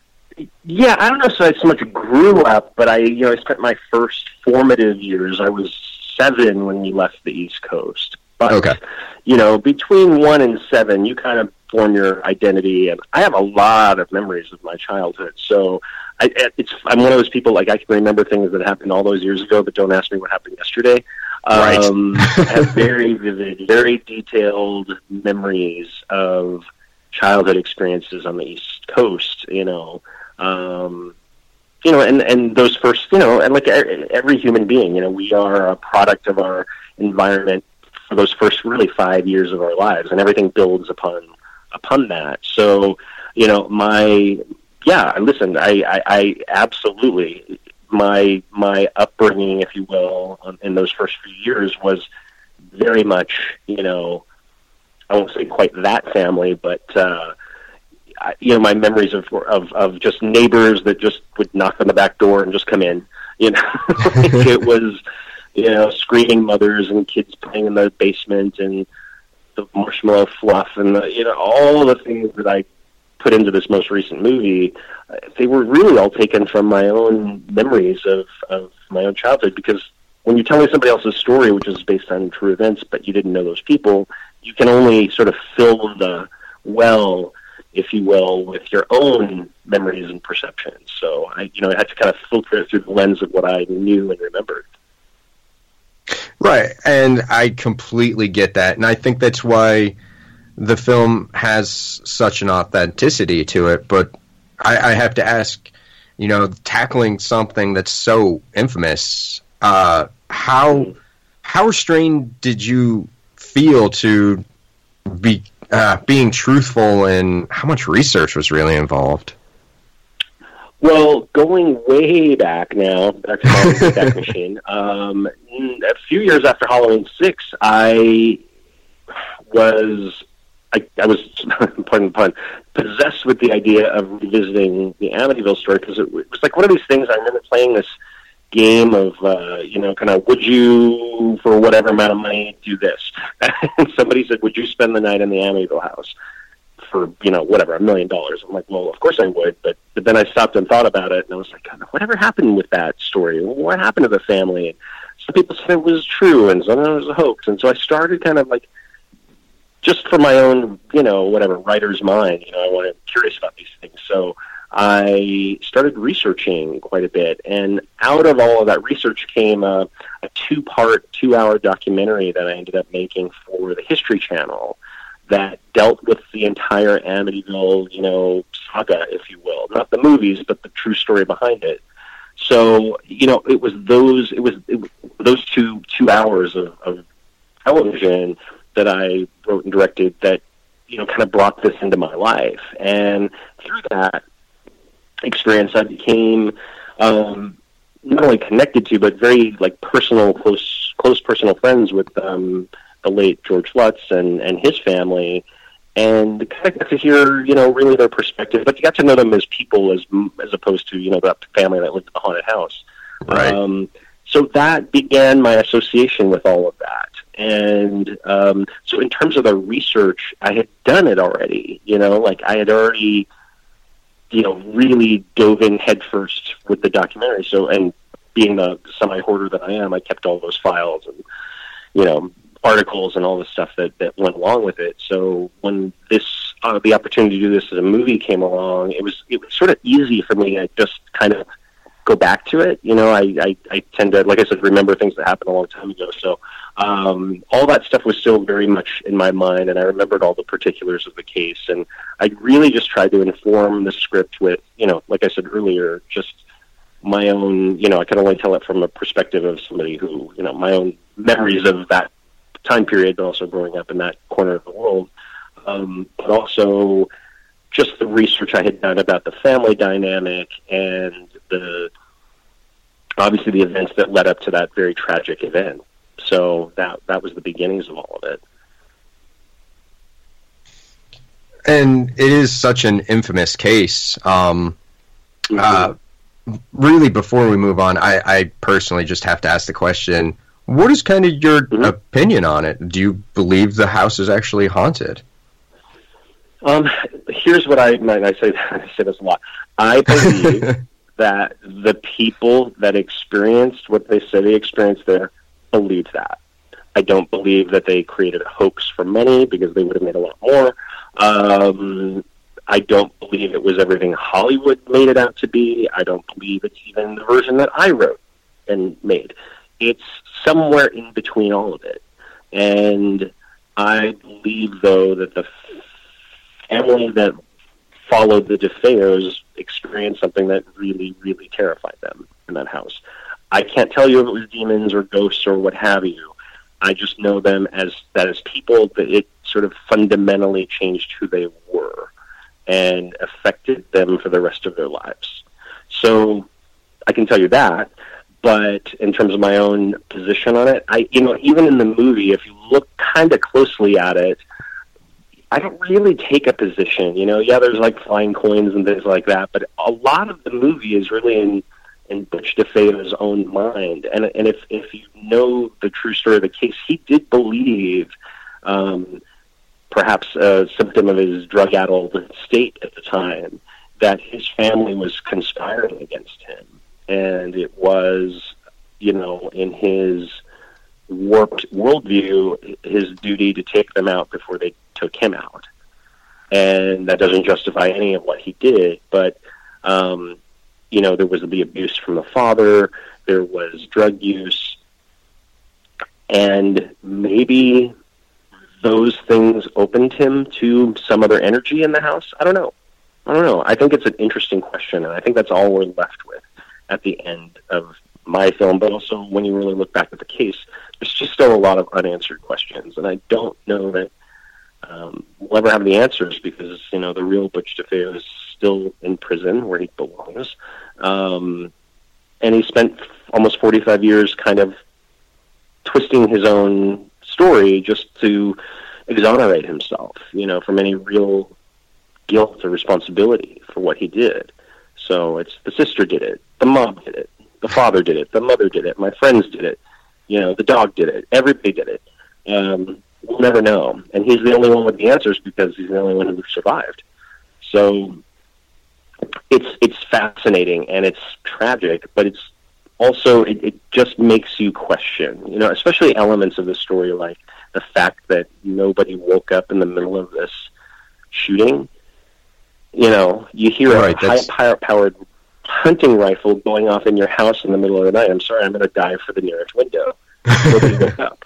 Yeah, I don't know so I so much grew up, but I, you know, I spent my first formative years. I was seven when we left the East Coast. But, okay. you know, between one and seven, you kind of form your identity. And I have a lot of memories of my childhood. So I, it's, I'm one of those people, like, I can remember things that happened all those years ago, but don't ask me what happened yesterday. Right. Um, I have very vivid, very detailed memories of childhood experiences on the East Coast, you know. Um, you know, and, and those first, you know, and like every human being, you know, we are a product of our environment for those first really five years of our lives, and everything builds upon upon that. So, you know, my, yeah, listen, I, I, I absolutely, my my upbringing, if you will, in those first few years was very much, you know, I won't say quite that family, but uh, I, you know, my memories of, of of just neighbors that just would knock on the back door and just come in. You know, like it was, you know, screaming mothers and kids playing in the basement and the marshmallow fluff and the, you know, all the things that I put into this most recent movie. They were really all taken from my own memories of, of my own childhood, because when you're telling somebody else's story, which is based on true events, but you didn't know those people, you can only sort of fill the well, if you will, with your own memories and perceptions. So I, you know, I had to kind of filter it through the lens of what I knew and remembered. Right, and I completely get that, and I think that's why the film has such an authenticity to it. But I, I have to ask, you know, tackling something that's so infamous, uh, how how restrained did you feel to be uh, being truthful, and how much research was really involved? Well, going way back now, back to my Death Machine, um, a few years after Halloween six, I was, I, I was, pardon the pun, possessed with the idea of revisiting the Amityville story, because it was like one of these things. I remember playing this game of, uh, you know, kind of, would you, for whatever amount of money, do this? And somebody said, would you spend the night in the Amityville house for, you know, whatever, a million dollars? I'm like, well, of course I would. But, but then I stopped and thought about it, and I was like, whatever happened with that story? What happened to the family? And some people said it was true, and some it was a hoax. And so I started kind of like, just for my own, you know, whatever, writer's mind, you know, I wanted, curious about these things. So I started researching quite a bit, and out of all of that research came a, a two-part, two-hour documentary that I ended up making for the History Channel that dealt with the entire Amityville, you know, saga, if you will. Not the movies, but the true story behind it. So, you know, it was those, it was, it was those two two hours of, of television that I wrote and directed that, you know, kind of brought this into my life. And through that experience, I became um, not only connected to, but very, like, personal, close, close personal friends with um, the late George Lutz and, and his family, and kind of got to hear, you know, really their perspective. But you got to know them as people, as as opposed to, you know, that family that lived in the haunted house. Right. Um, so that began my association with all of that. And um, so in terms of the research, I had done it already. You know, like I had already, you know, really dove in headfirst with the documentary. So, and being the semi-hoarder that I am, I kept all those files and, you know, articles and all the stuff that, that went along with it. So when this, uh, the opportunity to do this as a movie came along, it was, it was sort of easy for me to just kind of go back to it. You know, I, I, I tend to, like I said, remember things that happened a long time ago. So um, all that stuff was still very much in my mind, and I remembered all the particulars of the case. And I really just tried to inform the script with, you know, like I said earlier, just my own, you know, I can only tell it from a perspective of somebody who, you know, my own memories of that time period, but also growing up in that corner of the world. Um, but also just the research I had done about the family dynamic and the, obviously the events that led up to that very tragic event. So that, that was the beginnings of all of it. And it is such an infamous case. Um, mm-hmm. uh, really, before we move on, I, I personally just have to ask the question, what is kind of your mm-hmm. opinion on it? Do you believe the house is actually haunted? Um, here's what I, I say, I say this a lot. I believe that the people that experienced what they say they experienced there believed that. I don't believe that they created a hoax for money, because they would have made a lot more. Um, I don't believe it was everything Hollywood made it out to be. I don't believe it's even the version that I wrote and made. It's somewhere in between all of it. And I believe, though, that the family that followed the DeFeos experienced something that really, really terrified them in that house. I can't tell you if it was demons or ghosts or what have you. I just know them as that as people, that it sort of fundamentally changed who they were and affected them for the rest of their lives. So I can tell you that. But in terms of my own position on it, I, you know, even in the movie, if you look kind of closely at it, I don't really take a position. You know, yeah, there's like flying coins and things like that, but a lot of the movie is really in in Butch DeFeo's own mind. And and if if you know the true story of the case, he did believe, um, perhaps a symptom of his drug-addled state at the time, that his family was conspiring against him, and it was, you know, in his warped worldview, his duty to take them out before they took him out. And that doesn't justify any of what he did, but, um, you know, there was the abuse from the father, there was drug use, and maybe those things opened him to some other energy in the house. I don't know. I don't know. I think it's an interesting question, and I think that's all we're left with at the end of my film, but also when you really look back at the case, there's just still a lot of unanswered questions, and I don't know that um, we'll ever have the answers, because, you know, the real Butch DeFeo is still in prison where he belongs, um, and he spent almost forty-five years kind of twisting his own story just to exonerate himself, you know, from any real guilt or responsibility for what he did. So it's the sister did it, the mom did it, the father did it, the mother did it, my friends did it, you know, the dog did it, everybody did it. Um, we'll never know. And he's the only one with the answers because he's the only one who survived. So it's it's fascinating and it's tragic, but it's also, it, it just makes you question, you know, especially elements of the story like the fact that nobody woke up in the middle of this shooting. You know, you hear right, a high-powered hunting rifle going off in your house in the middle of the night. I'm sorry, I'm going to dive for the nearest window. Nobody woke up.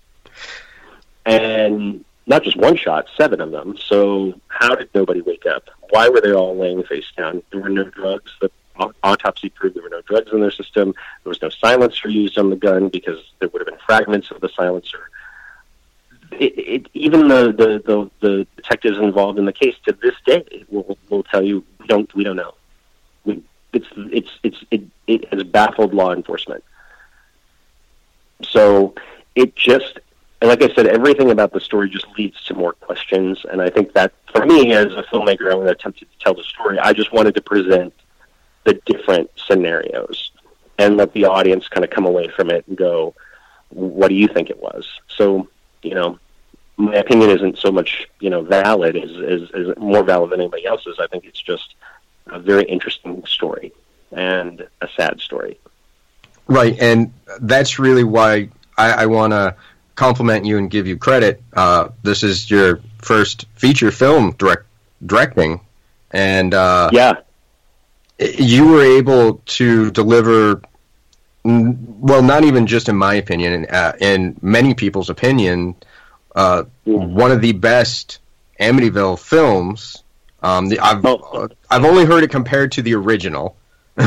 And not just one shot, seven of them. So how did nobody wake up? Why were they all laying face down? There were no drugs. The autopsy proved there were no drugs in their system. There was no silencer used on the gun because there would have been fragments of the silencer. It, it, even the, the, the, the detectives involved in the case to this day will, will tell you we don't we don't know. We, it's it's it's it, it has baffled law enforcement. So it just, and like I said, everything about the story just leads to more questions. And I think that for me as a filmmaker, I'm going to attempt to tell the story. I just wanted to present the different scenarios and let the audience kind of come away from it and go, what do you think it was? So, you know, my opinion isn't so much, you know, valid, is is is more valid than anybody else's. I think it's just a very interesting story and a sad story. Right, and that's really why I, I want to compliment you and give you credit. Uh, this is your first feature film direct, directing, and uh, yeah, you were able to deliver. Well, not even just in my opinion, uh, in many people's opinion. Uh, one of the best Amityville films. Um, the, I've uh, I've only heard it compared to the original.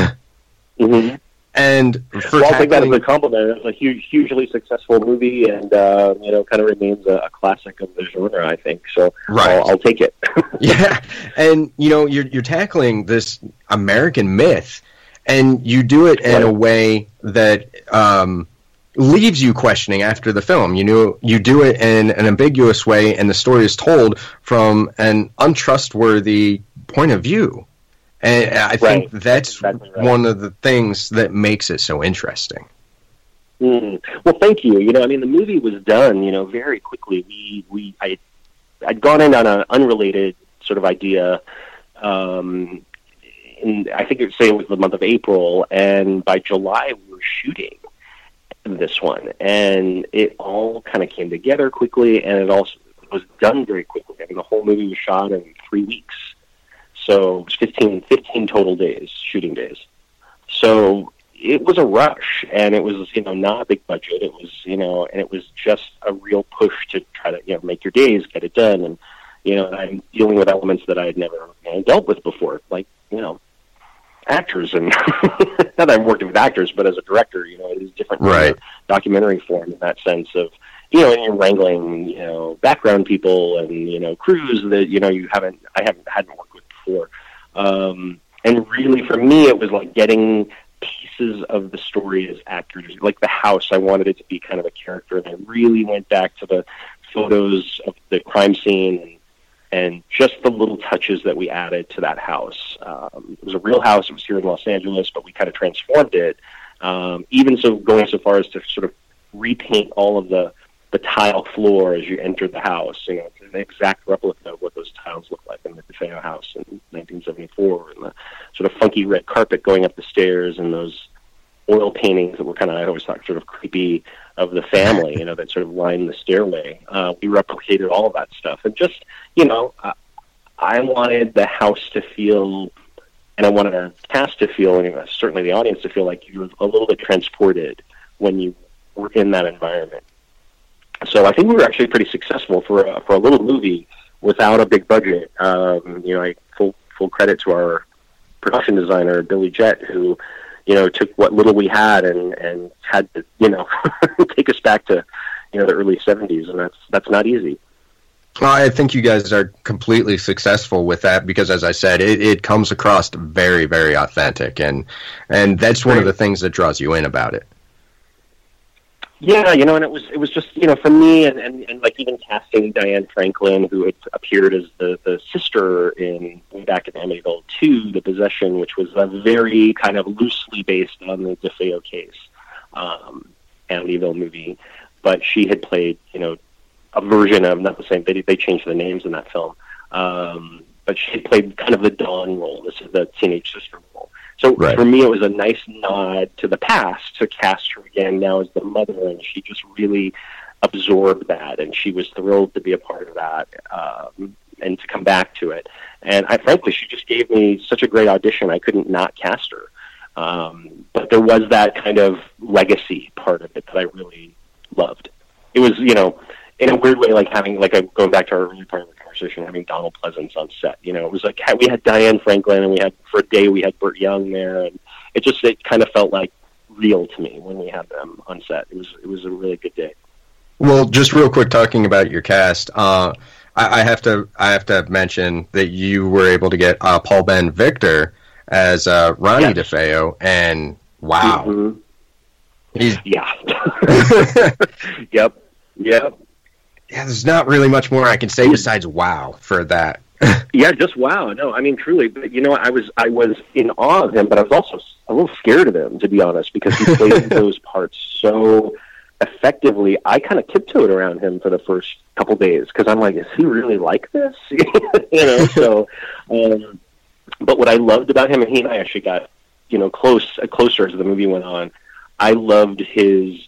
mm-hmm. And for well, tackling, I think that is a compliment. It's a huge, hugely successful movie, and uh, you know, kind of remains a, a classic of the genre. I think so. Right. I'll, I'll take it. Yeah, and you know, you're you're tackling this American myth, and you do it in right. a way that. Um, leaves you questioning after the film. You know, you do it in an ambiguous way, and the story is told from an untrustworthy point of view. And I think right. that's exactly right. one of the things that makes it so interesting. Mm. Well, thank you. You know, I mean, the movie was done, you know, very quickly. We, we, I, I'd gone in on an unrelated sort of idea. Um, in, I think it would say it was the month of April, and by July we were shooting this one, and it all kind of came together quickly, and it also was done very quickly. I mean, the whole movie was shot in three weeks, so it was fifteen, fifteen total days, shooting days. So it was a rush, and it was, you know, not a big budget. It was, you know, and it was just a real push to try to, you know, make your days, get it done, and you know, I'm dealing with elements that I had never you know, dealt with before, like, you know, actors, and not that I've worked with actors, but as a director, you know, it is different right. from documentary form in that sense of, you know, and you're wrangling, you know, background people and, you know, crews that, you know, you haven't, I haven't, hadn't worked with before. Um, and really for me, it was like getting pieces of the story as actors, like the house. I wanted it to be kind of a character, and I really went back to the photos of the crime scene and and just the little touches that we added to that house. Um, it was a real house. It was here in Los Angeles, but we kind of transformed it. Um, even so, going so far as to sort of repaint all of the, the tile floor as you enter the house. You know, it's an exact replica of what those tiles look like in the DeFeo house in nineteen seventy-four, and the sort of funky red carpet going up the stairs, and those oil paintings that were kind of, I always thought, sort of creepy of the family, you know, that sort of lined the stairway. Uh, we replicated all of that stuff. And just, you know, uh, I wanted the house to feel, and I wanted our cast to feel, and certainly the audience to feel like you were a little bit transported when you were in that environment. So I think we were actually pretty successful for a, for a little movie without a big budget. Um, you know, I full full credit to our production designer, Billy Jett, who, you know, took what little we had and, and had to, you know, take us back to, you know, the early seventies, and that's that's not easy. Well, I think you guys are completely successful with that because, as I said, it, it comes across very, very authentic, and and that's one of the things that draws you in about it. Yeah, you know, and it was it was just, you know, for me, and, and, and like even casting Diane Franklin, who had appeared as the, the sister in way back in Amityville two, The Possession, which was a very kind of loosely based on the DeFeo case, um, Amityville movie, but she had played, you know, a version of, not the same, they, they changed the names in that film, um, but she had played kind of the Dawn role, this is the teenage sister role. So right. For me, it was a nice nod to the past to cast her again now as the mother, and she just really absorbed that, and she was thrilled to be a part of that, um, and to come back to it. And I, frankly, she just gave me such a great audition, I couldn't not cast her. Um, but there was that kind of legacy part of it that I really loved. It was, you know, in a weird way, like having, like, I'm going back to our early part of the conversation, having Donald Pleasance on set. You know, it was like we had Diane Franklin, and we had, for a day, we had Burt Young there, and it just, it kind of felt like real to me when we had them on set. It was, it was a really good day. Well, just real quick, talking about your cast, uh, I, I have to, I have to mention that you were able to get uh, Paul Ben Victor as uh, Ronnie yes. DeFeo, and wow, mm-hmm. he's yeah, yep, yep. Yeah, there's not really much more I can say besides wow for that. Yeah, just wow. No, I mean, truly. But, you know, I was I was in awe of him, but I was also a little scared of him, to be honest, because he played those parts so effectively. I kind of tiptoed around him for the first couple days because I'm like, is he really like this? You know, so. Um, but what I loved about him, and he and I actually got, you know, close closer as the movie went on. I loved his.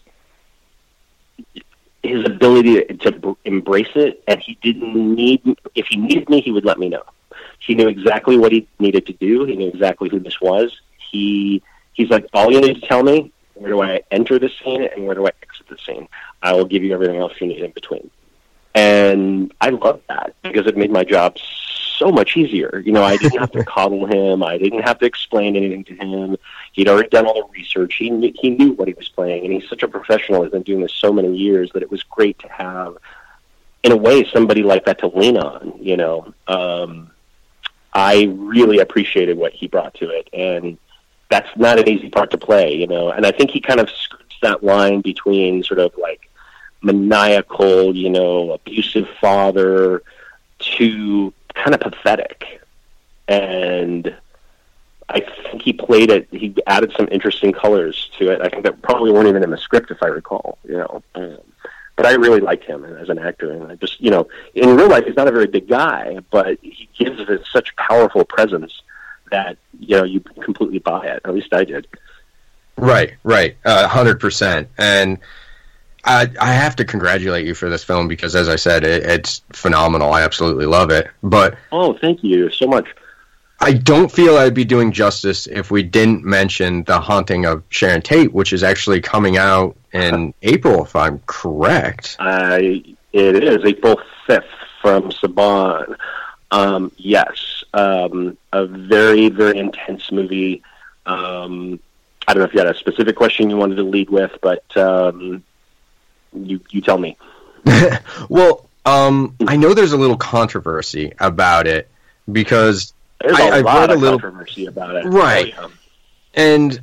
his ability to, to embrace it, and he didn't need, if he needed me, he would let me know. He knew exactly what he needed to do. He knew exactly who this was. He, he's like, all you need to tell me, where do I enter the scene and where do I exit the scene? I will give you everything else you need in between. And I loved that because it made my job so much easier. You know, I didn't have to coddle him. I didn't have to explain anything to him. He'd already done all the research. He knew, he knew what he was playing, and he's such a professional. He's been doing this so many years that it was great to have, in a way, somebody like that to lean on. You know, um, I really appreciated what he brought to it, and that's not an easy part to play. You know, and I think he kind of skirts that line between sort of like maniacal, you know, abusive father to kind of pathetic. And I think he played it, he added some interesting colors to it. I think that probably weren't even in the script, if I recall, you know. Um, but I really liked him as an actor. And I just, you know, in real life, he's not a very big guy, but he gives it such powerful presence that, you know, you completely buy it. At least I did. Right, right. Uh, one hundred percent. And I, I have to congratulate you for this film because, as I said, it, it's phenomenal. I absolutely love it. But oh, thank you so much. I don't feel I'd be doing justice if we didn't mention The Haunting of Sharon Tate, which is actually coming out in April, if I'm correct. I, it is April fifth from Saban. Um, yes, um, a very, very intense movie. Um, I don't know if you had a specific question you wanted to lead with, but um, you you tell me. Well, um, I know there's a little controversy about it because there's I, a I've lot read of a little controversy about it, right? Oh, yeah. And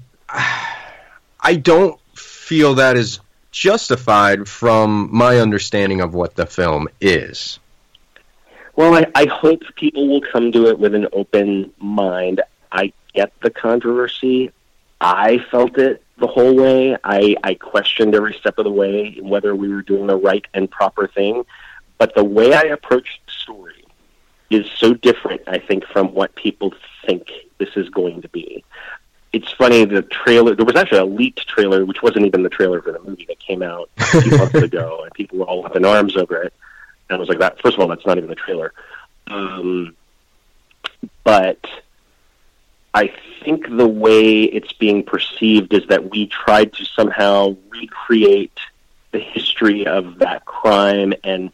I don't feel that is justified from my understanding of what the film is. Well, I, I hope people will come to it with an open mind. I get the controversy. I felt it the whole way. I, I questioned every step of the way whether we were doing the right and proper thing. But the way I approached the story is so different, I think, from what people think this is going to be. It's funny, the trailer, there was actually a leaked trailer, which wasn't even the trailer for the movie that came out a few months ago, and people were all up in arms over it. And I was like, that. First of all, that's not even the trailer. Um, but I think the way it's being perceived is that we tried to somehow recreate the history of that crime, and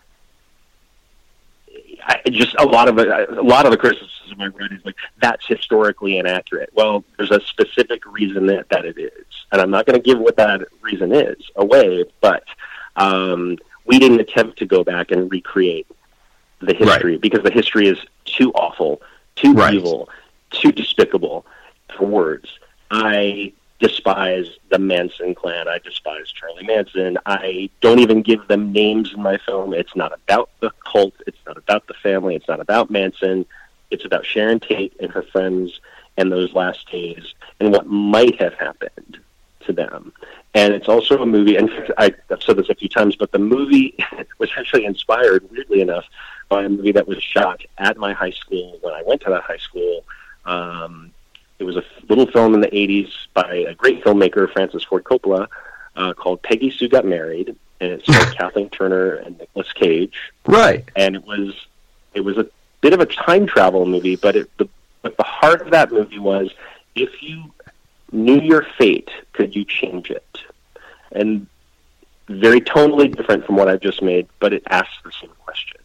I, just a lot of it, a lot of the criticism I read is like, that's historically inaccurate. Well, there's a specific reason that, that it is, and I'm not going to give what that reason is away, but um, we didn't attempt to go back and recreate the history, right, because the history is too awful, too right. evil, too despicable for words. I despise the Manson clan. I despise Charlie Manson. I don't even give them names in my film. It's not about the cult. It's not about the family. It's not about Manson. It's about Sharon Tate and her friends and those last days and what might have happened to them. And it's also a movie, and I, I've said this a few times, but the movie was actually inspired, weirdly enough, by a movie that was shot at my high school when I went to that high school. Um, it was a little film in the eighties by a great filmmaker, Francis Ford Coppola, uh, called Peggy Sue Got Married, and it starred Kathleen Turner and Nicolas Cage. Right. And it was it was a bit of a time travel movie, but it, the but the heart of that movie was, if you knew your fate, could you change it? And very tonally different from what I've just made, but it asks the same question.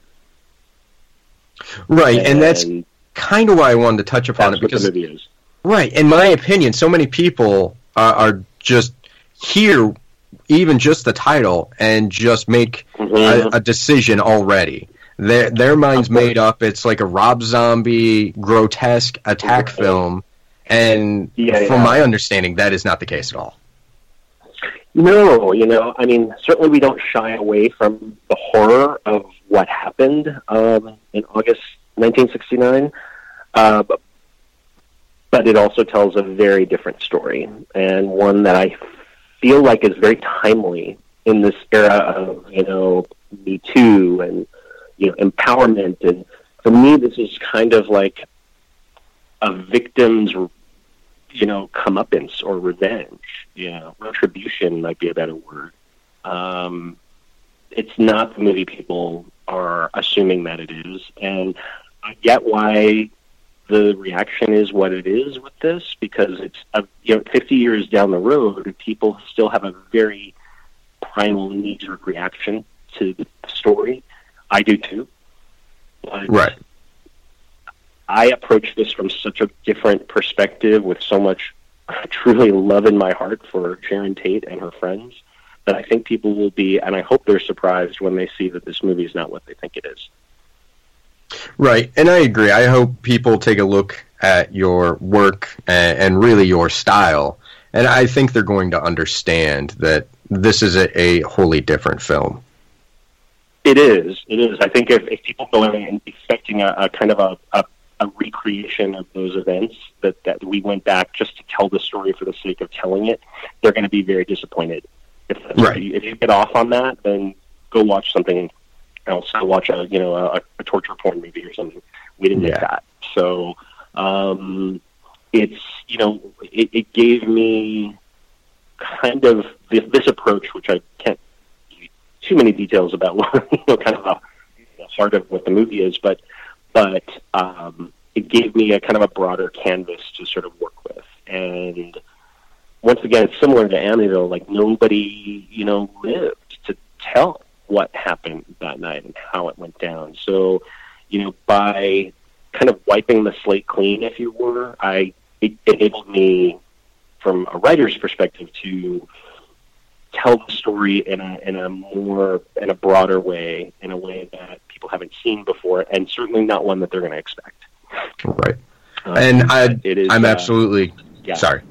Right, and, and that's kind of why I wanted to touch upon it, because the movie is. Right, in my opinion, so many people are, are just hear even just the title and just make mm-hmm. a, a decision already. Their their mind's made up. It's like a Rob Zombie grotesque attack mm-hmm. film, and yeah, from yeah. my understanding, that is not the case at all. No, you know, I mean, certainly we don't shy away from the horror of what happened um, in August nineteen sixty-nine, uh, but, but it also tells a very different story, and one that I feel like is very timely in this era of, you know, Me Too and, you know, empowerment. And for me, this is kind of like a victim's, you know, comeuppance or revenge. You know, retribution might be a better word. Um, it's not the movie people are assuming that it is, and I get why the reaction is what it is with this, because it's a, you know, fifty years down the road, people still have a very primal knee-jerk reaction to the story. I do too. But right. I approach this from such a different perspective, with so much truly love in my heart for Sharon Tate and her friends, that I think people will be, and I hope they're surprised when they see that this movie is not what they think it is. Right, and I agree. I hope people take a look at your work and, and really your style, and I think they're going to understand that this is a, a wholly different film. It is. It is. I think if, if people go in and expecting a, a kind of a, a, a recreation of those events, that, that we went back just to tell the story for the sake of telling it, they're going to be very disappointed. If, right. if, you, if you get off on that, then go watch something else. Go watch a you know a, a torture porn movie or something. We didn't yeah. get that. So um, it's you know it, it gave me kind of this, this approach, which I can't give you too many details about. You know, kind of a, the heart of what the movie is, but but um, it gave me a kind of a broader canvas to sort of work with. And once again, it's similar to Amityville. Like, nobody you know lived to tell what happened that night and how it went down. So, you know, by kind of wiping the slate clean, if you were, I it enabled me, from a writer's perspective, to tell the story in a in a more in a broader way, in a way that people haven't seen before, and certainly not one that they're going to expect. Right. Um, and I, it is, I'm uh, absolutely yeah. sorry.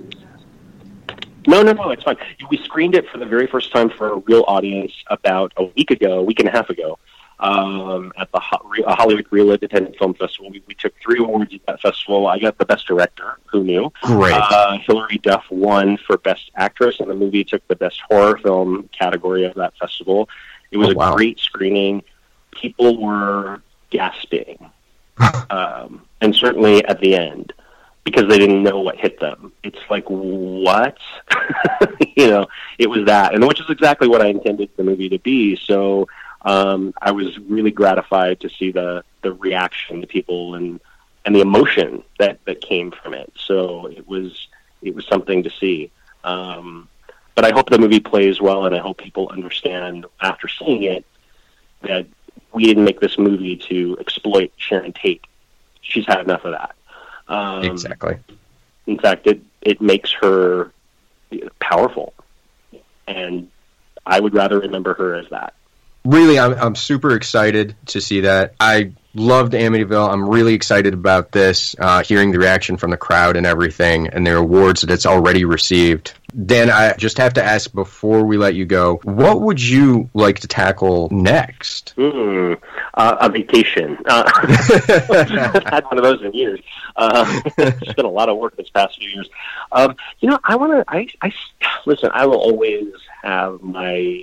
No, no, no, it's fine. We screened it for the very first time for a real audience about a week ago, a week and a half ago, um, at the Ho- Re- Hollywood Reel Independent Film Festival. We, we took three awards at that festival. I got the Best Director. Who knew? Great. Uh, Hilary Duff won for Best Actress, and the movie took the Best Horror Film category of that festival. It was Oh, a wow. great screening. People were gasping, um, and certainly at the end, because they didn't know what hit them. It's like, what? You know, it was that, and which is exactly what I intended the movie to be. So um, I was really gratified to see the, the reaction to people and and the emotion that, that came from it. So it was it was something to see. Um, but I hope the movie plays well, and I hope people understand after seeing it that we didn't make this movie to exploit Sharon Tate. She's had enough of that. Um, Exactly. In fact, it, it makes her powerful, and I would rather remember her as that. Really, I'm I'm super excited to see that. I loved Amityville. I'm really excited about this, uh, hearing the reaction from the crowd and everything, and the awards that it's already received. Dan, I just have to ask before we let you go, what would you like to tackle next? Mm, uh, a vacation. Uh, I've had one of those in years. Uh, it's been a lot of work this past few years. Um, you know, I want to. I, I listen. I will always have my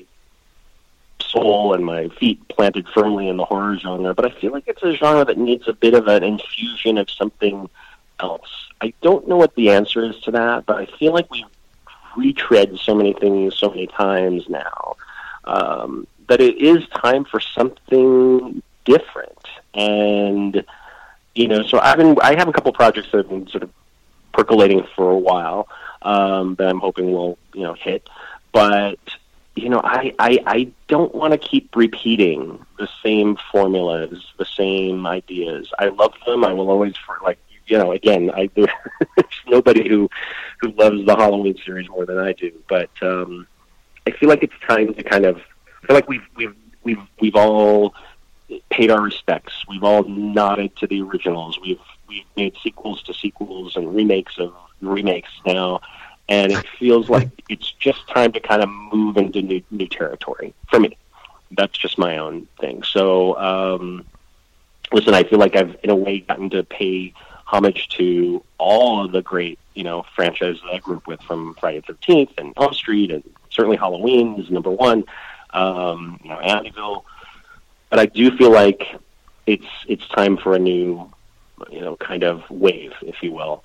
soul and my feet planted firmly in the horror genre, but I feel like it's a genre that needs a bit of an infusion of something else. I don't know what the answer is to that, but I feel like we've retread so many things so many times now um, that it is time for something different. And you know, so I've been I have a couple projects that have been sort of percolating for a while um, that I'm hoping will you know hit, but you know, I, I, I don't want to keep repeating the same formulas, the same ideas. I love them. I will always, for like, you know, again, I there's nobody who who loves the Halloween series more than I do. But um, I feel like it's time to kind of I feel like we've we've we've we've all paid our respects. We've all nodded to the originals. We've we've made sequels to sequels and remakes of remakes now. And it feels like it's just time to kind of move into new, new territory for me. That's just my own thing. So, um, listen, I feel like I've, in a way, gotten to pay homage to all of the great, you know, franchises that I grew up with, from Friday the thirteenth and Elm Street, and certainly Halloween is number one, um, you know, Amityville. But I do feel like it's it's time for a new, you know, kind of wave, if you will.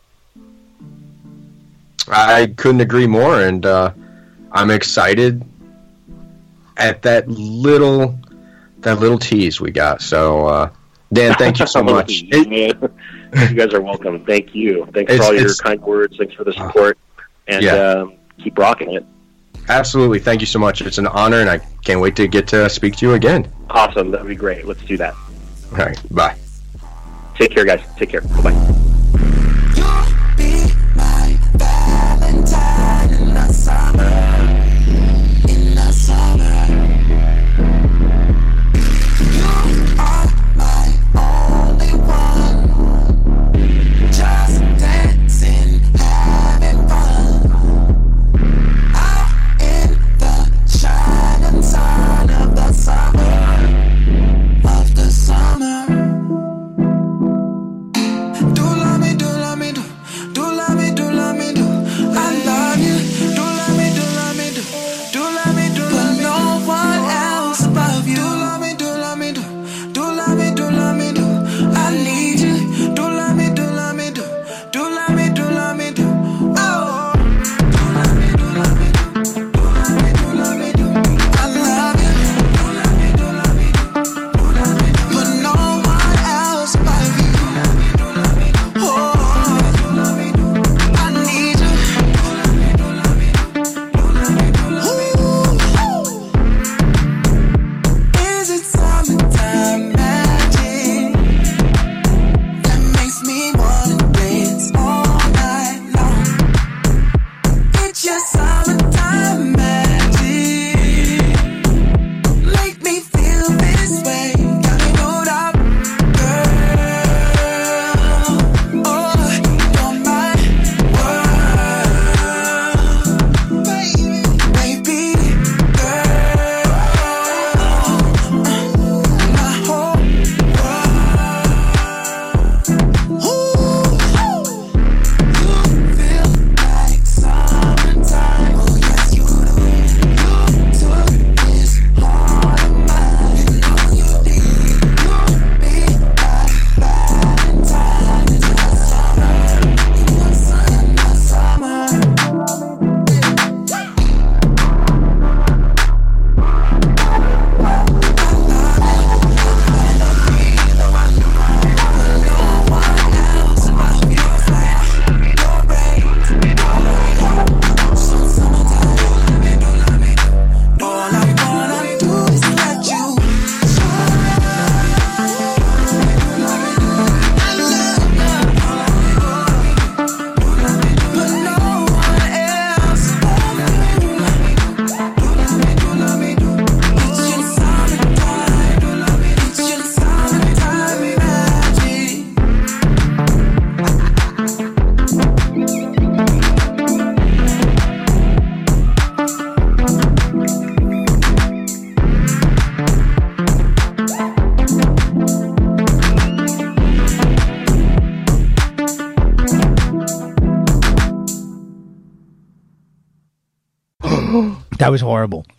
I couldn't agree more, and uh, I'm excited at that little that little tease we got. So, uh, Dan, thank you so much. You guys are welcome. Thank you. Thanks for all your kind words. Thanks for the support, and yeah. um, keep rocking it. Absolutely. Thank you so much. It's an honor, and I can't wait to get to speak to you again. Awesome. That would be great. Let's do that. All right. Bye. Take care, guys. Take care. Bye-bye. Do That was horrible.